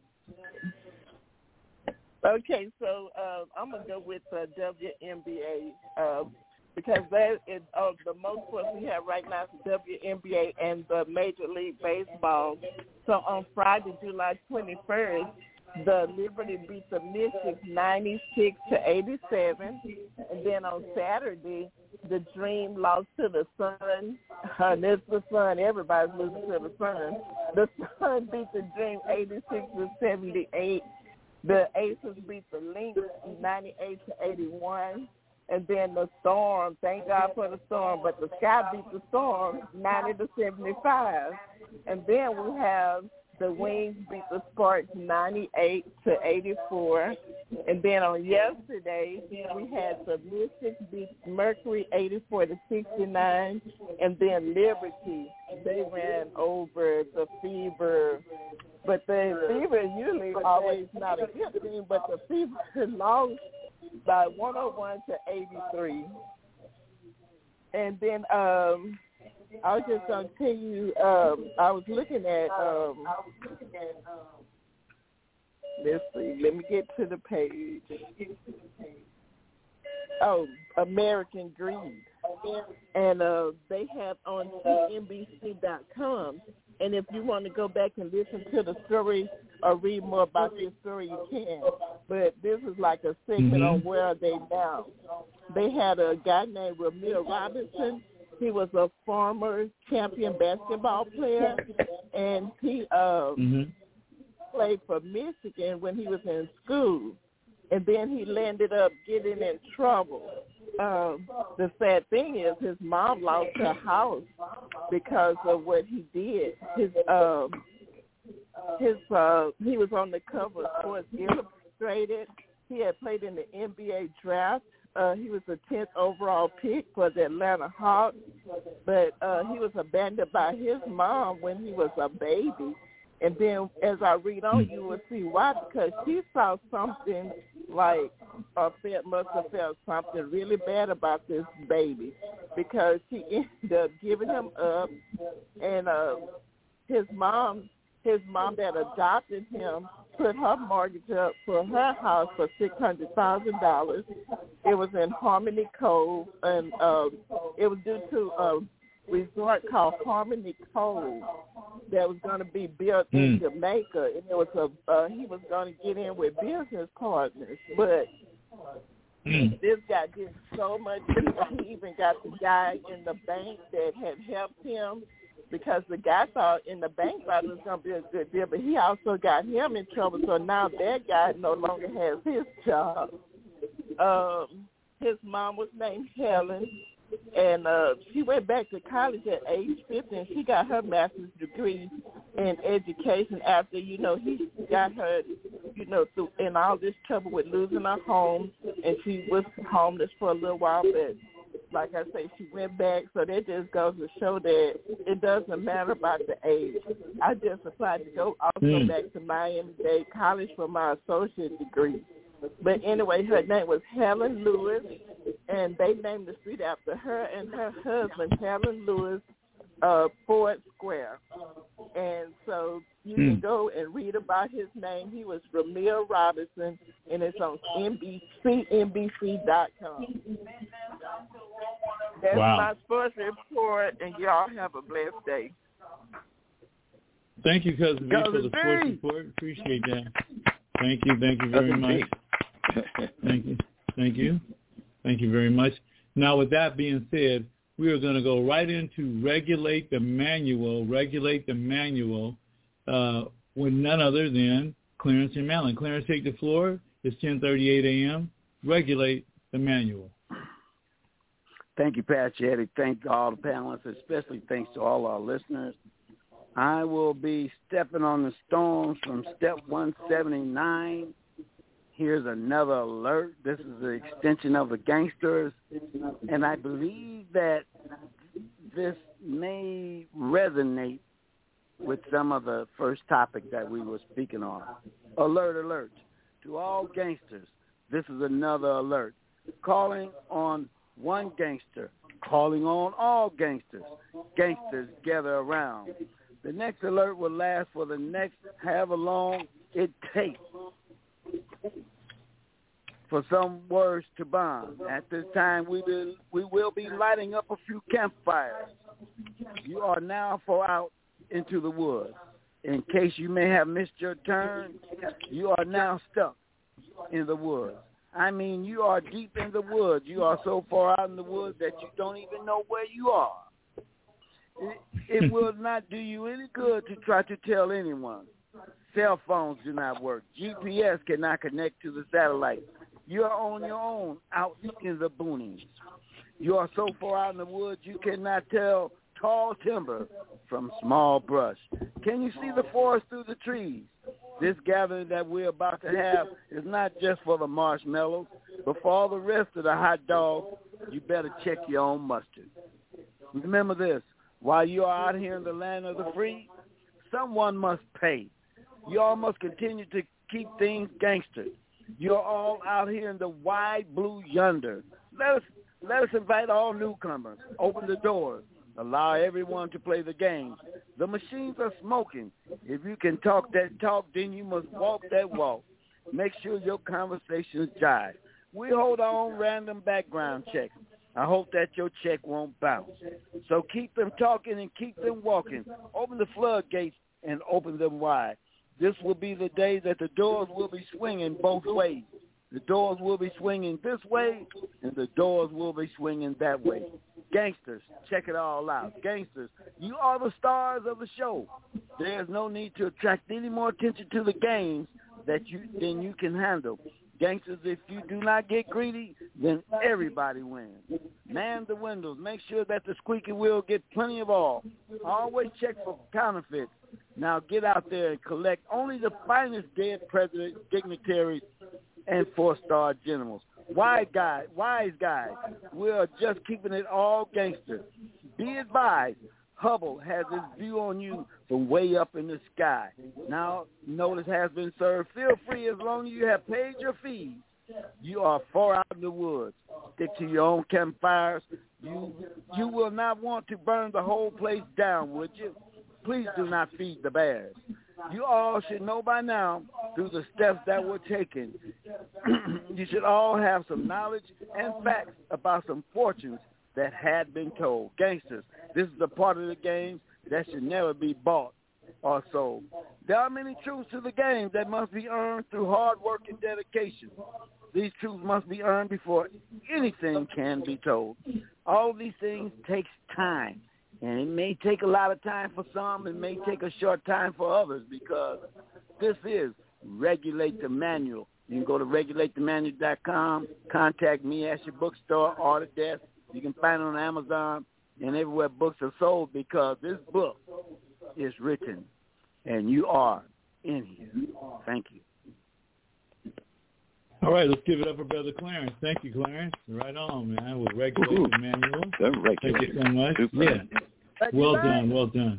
Okay, so I'm going to go with WNBA because that is the most sports we have right now is the WNBA and the Major League Baseball. So on Friday, July 21st, the Liberty beat the Mystics 96-87, and then on Saturday, the Dream lost to the Sun. It's the Sun. Everybody's losing to the Sun. The Sun beat the Dream 86-78. The Aces beat the Lynx 98-81. And then the Storm, thank God for the Storm, but the Sky beat the Storm 90-75. And then we have the Wings beat the Sparks 98-84. And then on yesterday, we had the Mystics beat Mercury 84-69. And then Liberty, they ran over the Fever. But the Fever is usually always not a good team, but the Fever lost by 101-83. And then I was just going to tell you, I was looking at, let's see, let me get to the page. Oh, American Greed. And they have on CNBC.com. And if you want to go back and listen to the story or read more about this story, you can. But this is like a segment on Where Are They Now. They had a guy named Ramir Robinson. He was a former champion basketball player, and he played for Michigan when he was in school. And then he landed up getting in trouble. The sad thing is his mom lost her house because of what he did. He was on the cover of Sports Illustrated. He had played in the NBA draft. He was the 10th overall pick for the Atlanta Hawks, but he was abandoned by his mom when he was a baby. And then as I read on, you will see why, because she saw something like, must have felt something really bad about this baby, because she ended up giving him up, and his mom that adopted him put her mortgage up for her house for $600,000. It was in Harmony Cove, and it was due to a resort called Harmony Cove that was going to be built in Jamaica, and it was he was going to get in with business partners, but this guy did so much. He even got the guy in the bank that had helped him, because the guy thought in the bank thought it was going to be a good deal, but he also got him in trouble, so now that guy no longer has his job. His mom was named Helen, and she went back to college at age 50, and she got her master's degree in education after, he got her, through in all this trouble with losing her home, and she was homeless for a little while, but like I say, she went back, so that just goes to show that it doesn't matter about the age. I just applied to go also back to Miami-Dade College for my associate degree. But anyway, her name was Helen Lewis, and they named the street after her and her husband, Helen Lewis, Ford Square. And so you can go and read about his name. He was Ramir Robinson, and it's on CNBC.com. That's my sports report, and y'all have a blessed day. Thank you, Cousin B, for the sports report. Appreciate that. Thank you very much. Thank you very much. Now, with that being said, we are going to go right into Regulate the Manual with none other than Clarence and Madeline. Clarence, take the floor. It's 10:38 a.m. Regulate the Manual. Thank you, Pastor Eddie. Thank all the panelists, especially thanks to all our listeners. I will be stepping on the stones from step 179. Here's another alert. This is the extension of the gangsters, and I believe that this may resonate with some of the first topic that we were speaking on. Alert. To all gangsters, this is another alert. Calling on one gangster, calling on all gangsters. Gangsters gather around. The next alert will last for the next however long it takes for some words to bond. At this time, we will be lighting up a few campfires. You are now out into the woods. In case you may have missed your turn, you are now stuck in the woods. I mean, you are deep in the woods. You are so far out in the woods that you don't even know where you are. It will not do you any good to try to tell anyone. Cell phones do not work. GPS cannot connect to the satellite. You are on your own out in the boonies. You are so far out in the woods you cannot tell tall timber from small brush. Can you see the forest through the trees? This gathering that we're about to have is not just for the marshmallows, but for all the rest of the hot dogs. You better check your own mustard. Remember this, while you are out here in the land of the free, someone must pay. You all must continue to keep things gangster. You're all out here in the wide blue yonder. Let us invite all newcomers. Open the doors. Allow everyone to play the games. The machines are smoking. If you can talk that talk, then you must walk that walk. Make sure your conversations jive. We hold our own random background checks. I hope that your check won't bounce. So keep them talking and keep them walking. Open the floodgates and open them wide. This will be the day that the doors will be swinging both ways. The doors will be swinging this way, and the doors will be swinging that way. Gangsters, check it all out. Gangsters, you are the stars of the show. There's no need to attract any more attention to the games than you can handle. Gangsters, if you do not get greedy, then everybody wins. Man the windows. Make sure that the squeaky wheel get plenty of oil. Always check for counterfeits. Now get out there and collect only the finest dead presidents, dignitaries, and four-star generals. Wise guys, we are just keeping it all gangster. Be advised, Hubble has his view on you from way up in the sky. Now, notice has been served. Feel free as long as you have paid your fees. You are far out in the woods. Stick to your own campfires. You will not want to burn the whole place down, would you? Please do not feed the bears. You all should know by now, through the steps that were taken, you should all have some knowledge and facts about some fortunes that had been told. Gangsters, this is the part of the game that should never be bought or sold. There are many truths to the game that must be earned through hard work and dedication. These truths must be earned before anything can be told. All of these things takes time. And it may take a lot of time for some. It may take a short time for others because this is Regulate the Manual. You can go to regulathemanual.com, contact me at your bookstore, order desk. You can find it on Amazon and everywhere books are sold because this book is written and you are in here. Thank you. All right, let's give it up for Brother Clarence. Thank you, Clarence. Right on, man. We'll regulate the manual. Thank you so much. Yeah. Well done.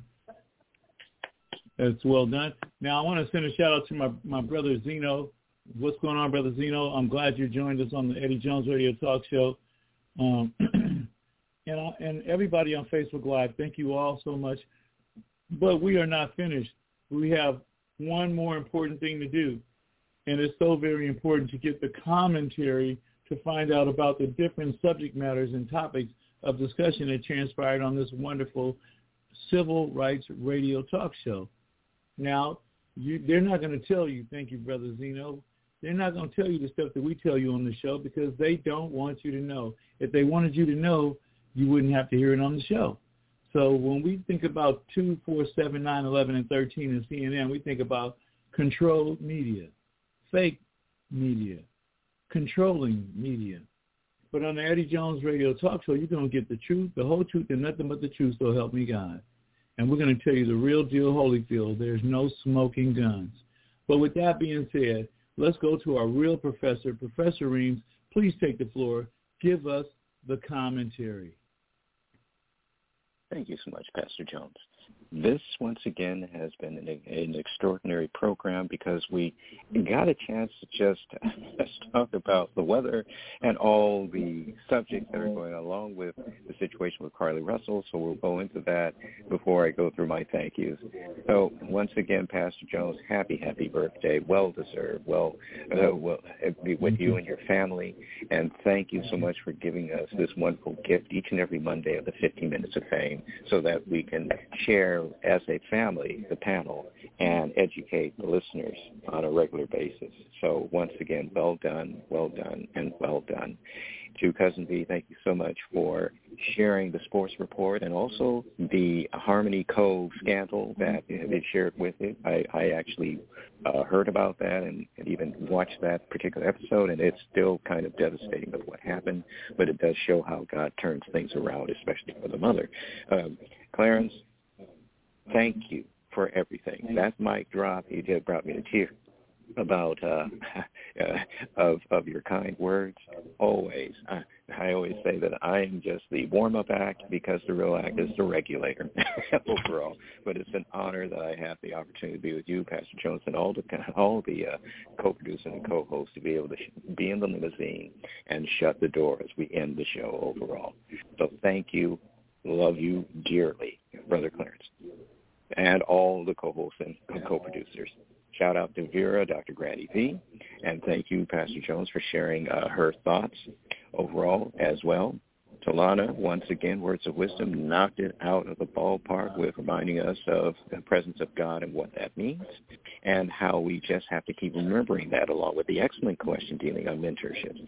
That's well done. Now, I want to send a shout-out to my brother Zeno. What's going on, Brother Zeno? I'm glad you joined us on the Eddie Jones Radio Talk Show. And everybody on Facebook Live, thank you all so much. But we are not finished. We have one more important thing to do. And it's so very important to get the commentary to find out about the different subject matters and topics of discussion that transpired on this wonderful civil rights radio talk show. Now, they're not going to tell you, thank you, Brother Zeno, they're not going to tell you the stuff that we tell you on the show because they don't want you to know. If they wanted you to know, you wouldn't have to hear it on the show. So when we think about 2, 4, 7, 9, 11, and 13 and CNN, we think about controlled media, fake media, controlling media. But on the Eddie Jones Radio Talk Show, you're going to get the truth, the whole truth, and nothing but the truth, so help me God. And we're going to tell you the real deal, Holyfield. There's no smoking guns. But with that being said, let's go to our real professor. Professor Reams, please take the floor. Give us the commentary. Thank you so much, Pastor Jones. This, once again, has been an extraordinary program because we got a chance to just talk about the weather and all the subjects that are going along with the situation with Carlee Russell. So we'll go into that before I go through my thank yous. So once again, Pastor Jones, happy birthday. Well-deserved. Well, be with you and your family. And thank you so much for giving us this wonderful gift each and every Monday of the 15 Minutes of Fame so that we can share as a family, the panel, and educate the listeners on a regular basis. So once again, well done, and well done. To Cousin V, thank you so much for sharing the sports report and also the Harmony Cove scandal that they shared with it. I actually heard about that and even watched that particular episode, and it's still kind of devastating of what happened, but it does show how God turns things around, especially for the mother. Clarence, thank you for everything. That mic drop, you just brought me to tears about of your kind words. Always. I always say that I am just the warm-up act because the real act is the regulator overall. But it's an honor that I have the opportunity to be with you, Pastor Jones, and all the co-producers and co-hosts to be able to be in the limousine and shut the door as we end the show overall. So thank you. Love you dearly, Brother Clarence, and all the co-hosts and co-producers. Shout out to Vera, Dr. Grady V, and thank you, Pastor Jones, for sharing her thoughts overall as well. Talana, once again, words of wisdom, knocked it out of the ballpark with reminding us of the presence of God and what that means, and how we just have to keep remembering that, along with the excellent question dealing on mentorship.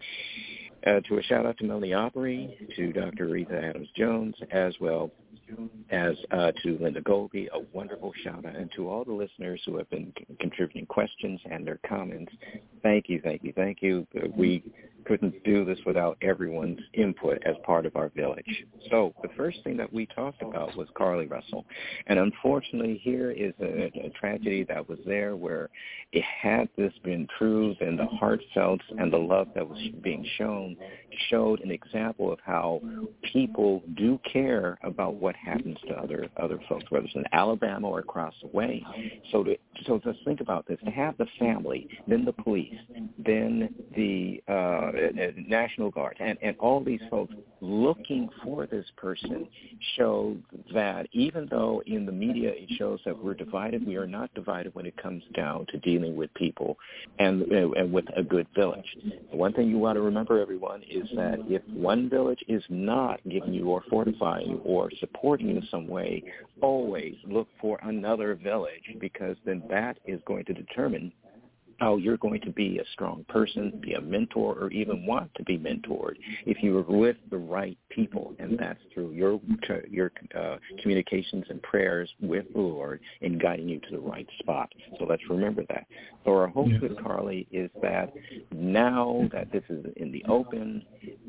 To a shout out to Melanie Opry, to Dr. Aretha Adams-Jones, as well as to Linda Golby, a wonderful shout out, and to all the listeners who have been contributing questions and their comments. Thank you, thank you, thank you. We couldn't do this without everyone's input as part of our village. So the first thing that we talked about was Carlee Russell. And unfortunately, here is a tragedy that was there where it had this been true, then the heartfelt and the love that was being shown showed an example of how people do care about what happens to other folks, whether it's in Alabama or across the way. So just think about this. To have the family, then the police, then the National Guard, and all these folks looking for this person show that even though in the media it shows that we're divided, we are not divided when it comes down to dealing with people and with a good village. One thing you want to remember, everyone, is that if one village is not giving you or fortifying you or supporting you in some way, always look for another village, because then that is going to determine how you're going to be a strong person, be a mentor, or even want to be mentored if you are with the right people, and that's through your communications and prayers with the Lord in guiding you to the right spot. So let's remember that. So our hope with Carlee is that now that this is in the open,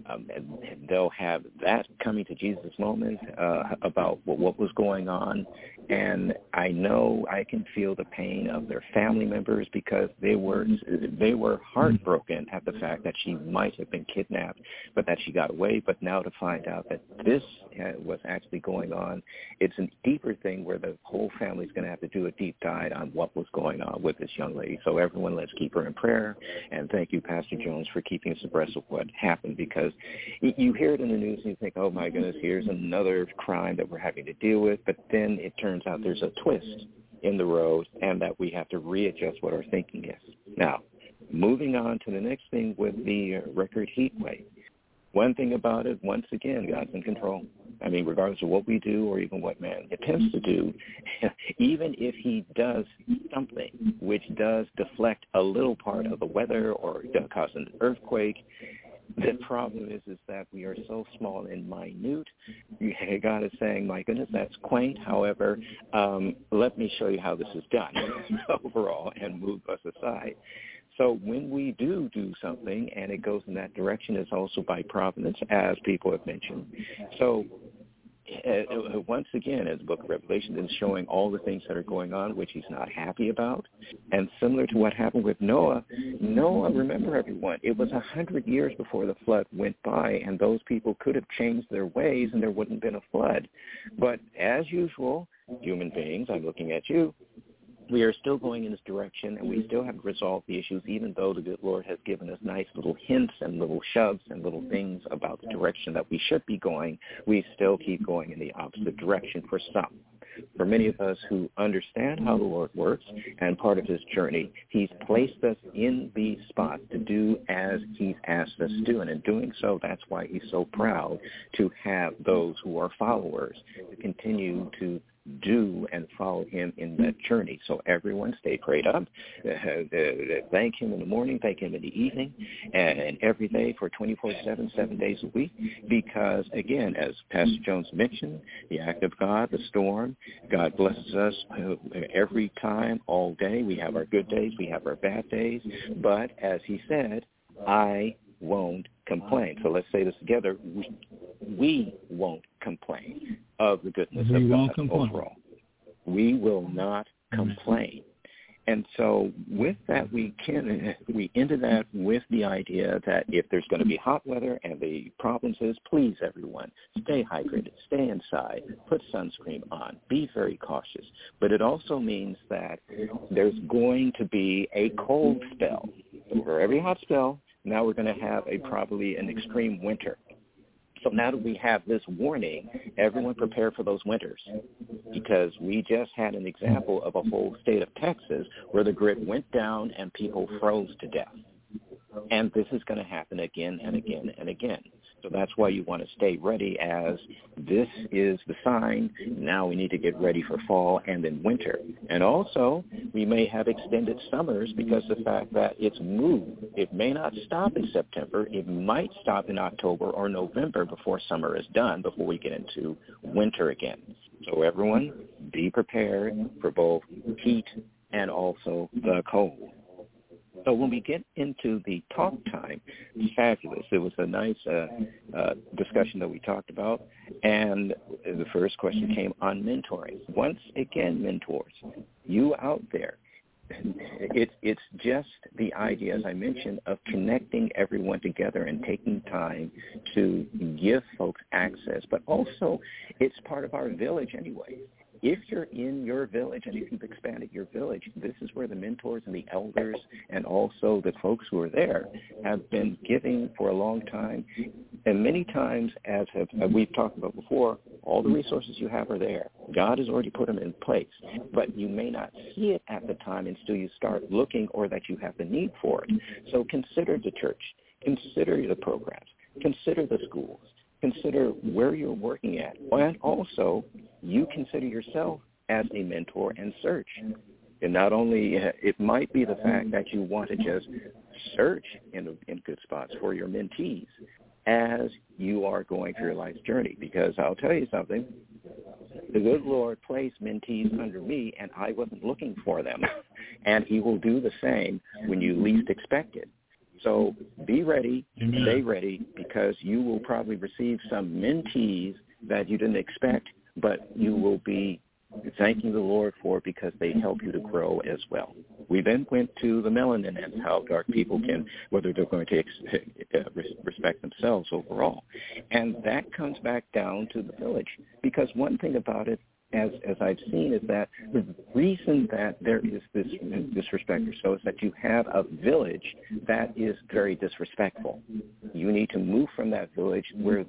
and they'll have that coming to Jesus moment about what was going on. And I know I can feel the pain of their family members, because they were heartbroken at the fact that she might have been kidnapped, but that she got away. But now to find out that this was actually going on, it's a deeper thing where the whole family's going to have to do a deep dive on what was going on with this young lady. So everyone, let's keep her in prayer. And thank you, Pastor Jones, for keeping us abreast of what happened, because you hear it in the news and you think, oh, my goodness, here's another crime that we're having to deal with. But then it turns out there's a twist in the road, and that we have to readjust what our thinking is. Now, moving on to the next thing with the record heat wave. One thing about it, once again, God's in control. I mean, regardless of what we do or even what man attempts to do, even if he does something which does deflect a little part of the weather or cause an earthquake, the problem is that we are so small and minute. God is saying, my goodness, that's quaint. However, let me show you how this is done overall, and move us aside. So when we do something and it goes in that direction, it's also by providence, as people have mentioned. So once again, as the book of Revelation is showing all the things that are going on, which he's not happy about. And similar to what happened with Noah, remember everyone, it was 100 years before the flood went by, and those people could have changed their ways and there wouldn't have been a flood. But as usual, human beings, I'm looking at you, we are still going in this direction, and we still haven't resolved the issues, even though the good Lord has given us nice little hints and little shoves and little things about the direction that we should be going. We still keep going in the opposite direction for some. For many of us who understand how the Lord works and part of his journey, he's placed us in these spots to do as he's asked us to do. And in doing so, that's why he's so proud to have those who are followers to continue to do and follow him in that journey. So everyone stay prayed up. Thank him in the morning, thank him in the evening, and every day for 24/7, 7 days a week. Because, again, as Pastor Jones mentioned, the act of God, the storm, God blesses us every time, all day. We have our good days, we have our bad days. But as he said, I won't complain. So let's say this together. We won't complain. of the goodness of God overall. We will not complain. And so with that, we ended that with the idea that if there's going to be hot weather and the problems is, please, everyone, stay hydrated, stay inside, put sunscreen on, be very cautious. But it also means that there's going to be a cold spell. Over every hot spell, now we're going to have probably an extreme winter. So now that we have this warning, everyone prepare for those winters, because we just had an example of a whole state of Texas where the grid went down and people froze to death. And this is going to happen again and again and again. So that's why you want to stay ready, as this is the sign. Now we need to get ready for fall and then winter. And also, we may have extended summers because of the fact that it's moved. It may not stop in September. It might stop in October or November before summer is done, before we get into winter again. So everyone, be prepared for both heat and also the cold. So when we get into the talk time, fabulous. It was a nice discussion that we talked about. And the first question came on mentoring. Once again, mentors, you out there, it's just the idea, as I mentioned, of connecting everyone together and taking time to give folks access. But also, it's part of our village anyway. If you're in your village and if you've expanded your village, this is where the mentors and the elders and also the folks who are there have been giving for a long time. And many times, as we've talked about before, all the resources you have are there. God has already put them in place, but you may not see it at the time until you start looking or that you have the need for it. So consider the church. Consider the programs. Consider the schools. Consider where you're working at. And also, you consider yourself as a mentor and search. And not only, it might be the fact that you want to just search in good spots for your mentees as you are going through your life's journey. Because I'll tell you something, the good Lord placed mentees under me, and I wasn't looking for them. And he will do the same when you least expect it. So be ready, stay ready, because you will probably receive some mentees that you didn't expect, but you will be thanking the Lord for it because they help you to grow as well. We then went to the melanin and how dark people can, whether they're going to respect themselves overall. And that comes back down to the village, because one thing about it, as I've seen, is that the reason that there is this disrespect or so is that you have a village that is very disrespectful. You need to move from that village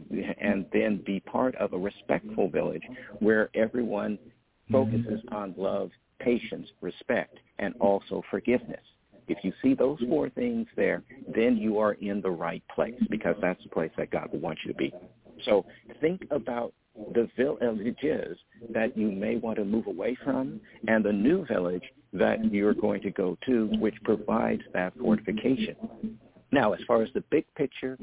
and then be part of a respectful village where everyone focuses on love, patience, respect, and also forgiveness. If you see those four things there, then you are in the right place, because that's the place that God will want you to be. So think about the villages that you may want to move away from and the new village that you're going to go to, which provides that fortification. Now, as far as the big picture,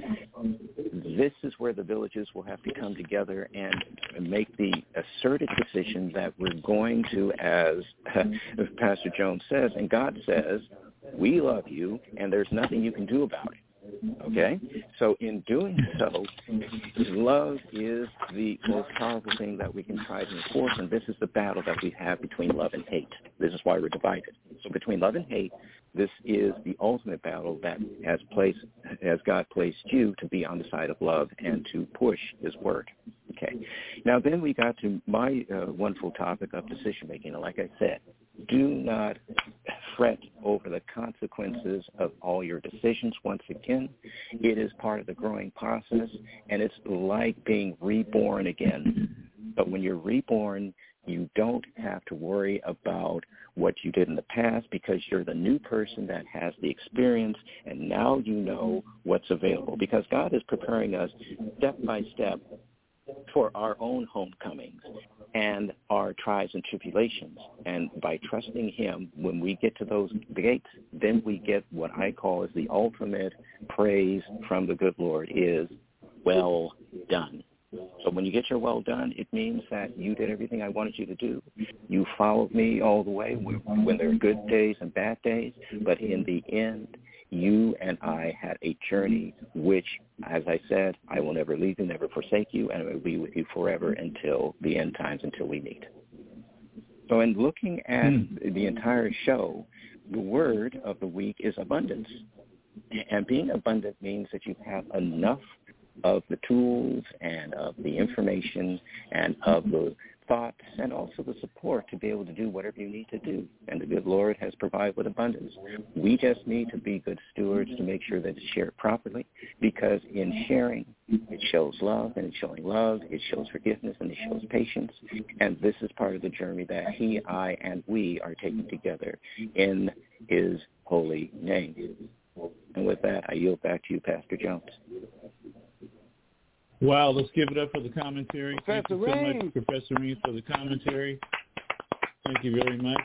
this is where the villages will have to come together and make the assertive decision that we're going to, as Pastor Jones says, and God says, we love you, and there's nothing you can do about it. Okay? So in doing so, love is the most powerful thing that we can try to enforce, and this is the battle that we have between love and hate. This is why we're divided. So between love and hate, this is the ultimate battle that has God placed you to be on the side of love and to push his word. Okay. Now then we got to my wonderful topic of decision-making. And like I said, do not fret over the consequences of all your decisions. Once again, it is part of the growing process, and it's like being reborn again. But when you're reborn, you don't have to worry about what you did in the past, because you're the new person that has the experience, and now you know what's available, because God is preparing us step by step for our own homecomings and our trials and tribulations. And by trusting him, when we get to those gates, then we get what I call is the ultimate praise from the good Lord is, well done. So when you get your well done, it means that you did everything I wanted you to do. You followed me all the way when there are good days and bad days, but in the end, you and I had a journey which, as I said, I will never leave you, never forsake you, and I will be with you forever until the end times, until we meet. So in looking at the entire show, the word of the week is abundance. And being abundant means that you have enough of the tools and of the information and of the thoughts and also the support to be able to do whatever you need to do. And the good Lord has provided with abundance. We just need to be good stewards to make sure that it's shared properly, because in sharing, it shows love, and in showing love, it shows forgiveness, and it shows patience. And this is part of the journey that he, I, and we are taking together in his holy name. And with that, I yield back to you, Pastor Jones. Wow, let's give it up for the commentary. Thank you so much, Professor Reed, for the commentary. Thank you very much.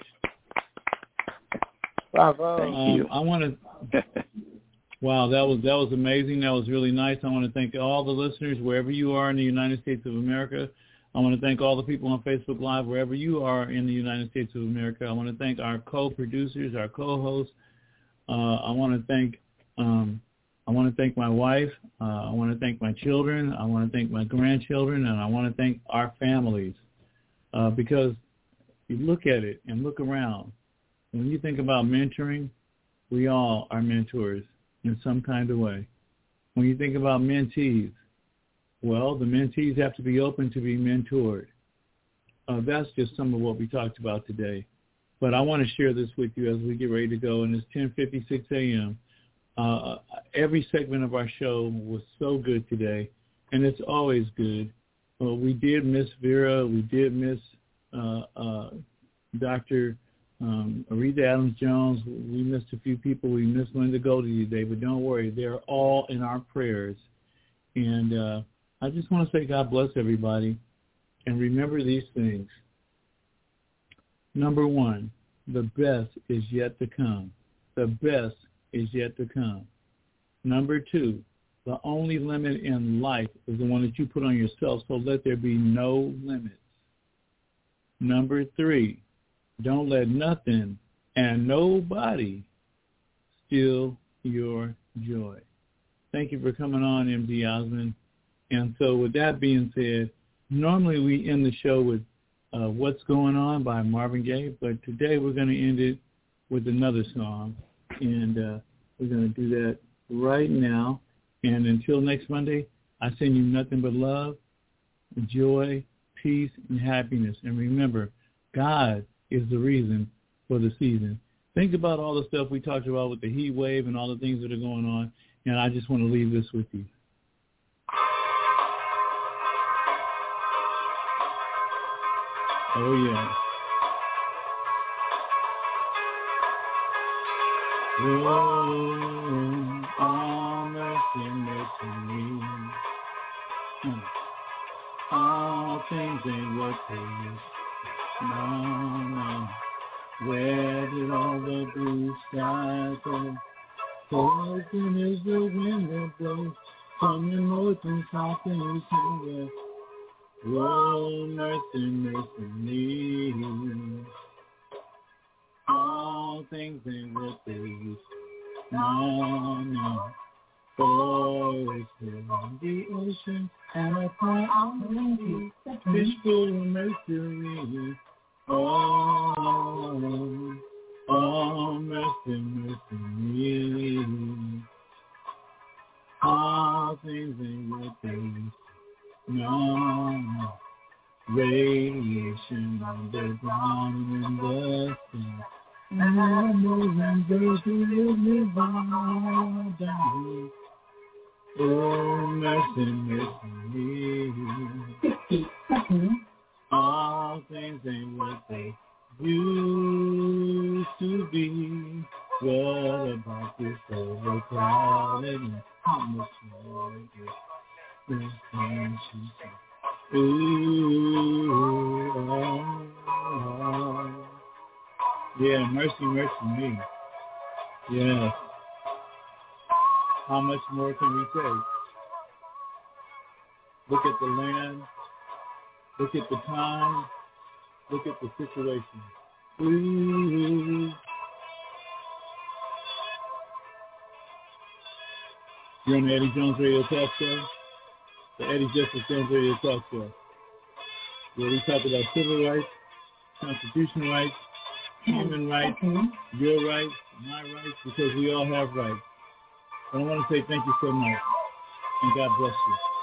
Bravo. Thank you. I want to. Wow, that was amazing. That was really nice. I want to thank all the listeners wherever you are in the United States of America. I want to thank all the people on Facebook Live wherever you are in the United States of America. I want to thank our co-producers, our co-hosts. I want to thank my wife. I want to thank my children. I want to thank my grandchildren, and I want to thank our families, because you look at it and look around. When you think about mentoring, we all are mentors in some kind of way. When you think about mentees, well, the mentees have to be open to be mentored. That's just some of what we talked about today. But I want to share this with you as we get ready to go, and it's 10:56 a.m. Every segment of our show was so good today, and it's always good. We did miss Vera. We did miss Dr. Aretha Adams-Jones. We missed a few people. We missed Linda Goldie today, but don't worry. They're all in our prayers. And I just want to say God bless everybody, and remember these things. Number one, the best is yet to come. The best is yet to come. Number two, the only limit in life is the one that you put on yourself, so let there be no limits. Number three, don't let nothing and nobody steal your joy. Thank you for coming on, MD Osmond. And so with that being said, normally we end the show with What's Going On by Marvin Gaye, but today we're going to end it with another song, and we're going to do that right now. And until next Monday, I send you nothing but love, joy, peace, and happiness. And remember, God is the reason for the season. Think about all the stuff we talked about with the heat wave and all the things that are going on, and I just want to leave this with you. Oh, yeah. Oh, all mercy, mercy me. All things ain't what they used. No. Where did all the blue skies go? Poison is the wind that blows from the north and south and east and west. Oh, mercy, mercy me. All things ain't what they used. No. Oh, it's in the ocean and upon our feet. Fish full of mercury. Oh, mercy, mercy me. All things ain't what they used. No. Radiation on the ground and the sky. Animals and birds who live all down. Oh, mercy, mercy me. All things ain't what they used to be. What about this overcrowded and how much more this can she say? Ooh, oh. Yeah, mercy, mercy me. Yeah. How much more can we say? Look at the land. Look at the time. Look at the situation. Ooh. You're on the Eddie Jones Radio Talk Show, the Eddie Justice Jones Radio Talk Show, where we talk about civil rights, constitutional rights, human rights, your rights, my rights, because we all have rights. And I want to say thank you so much, and God bless you.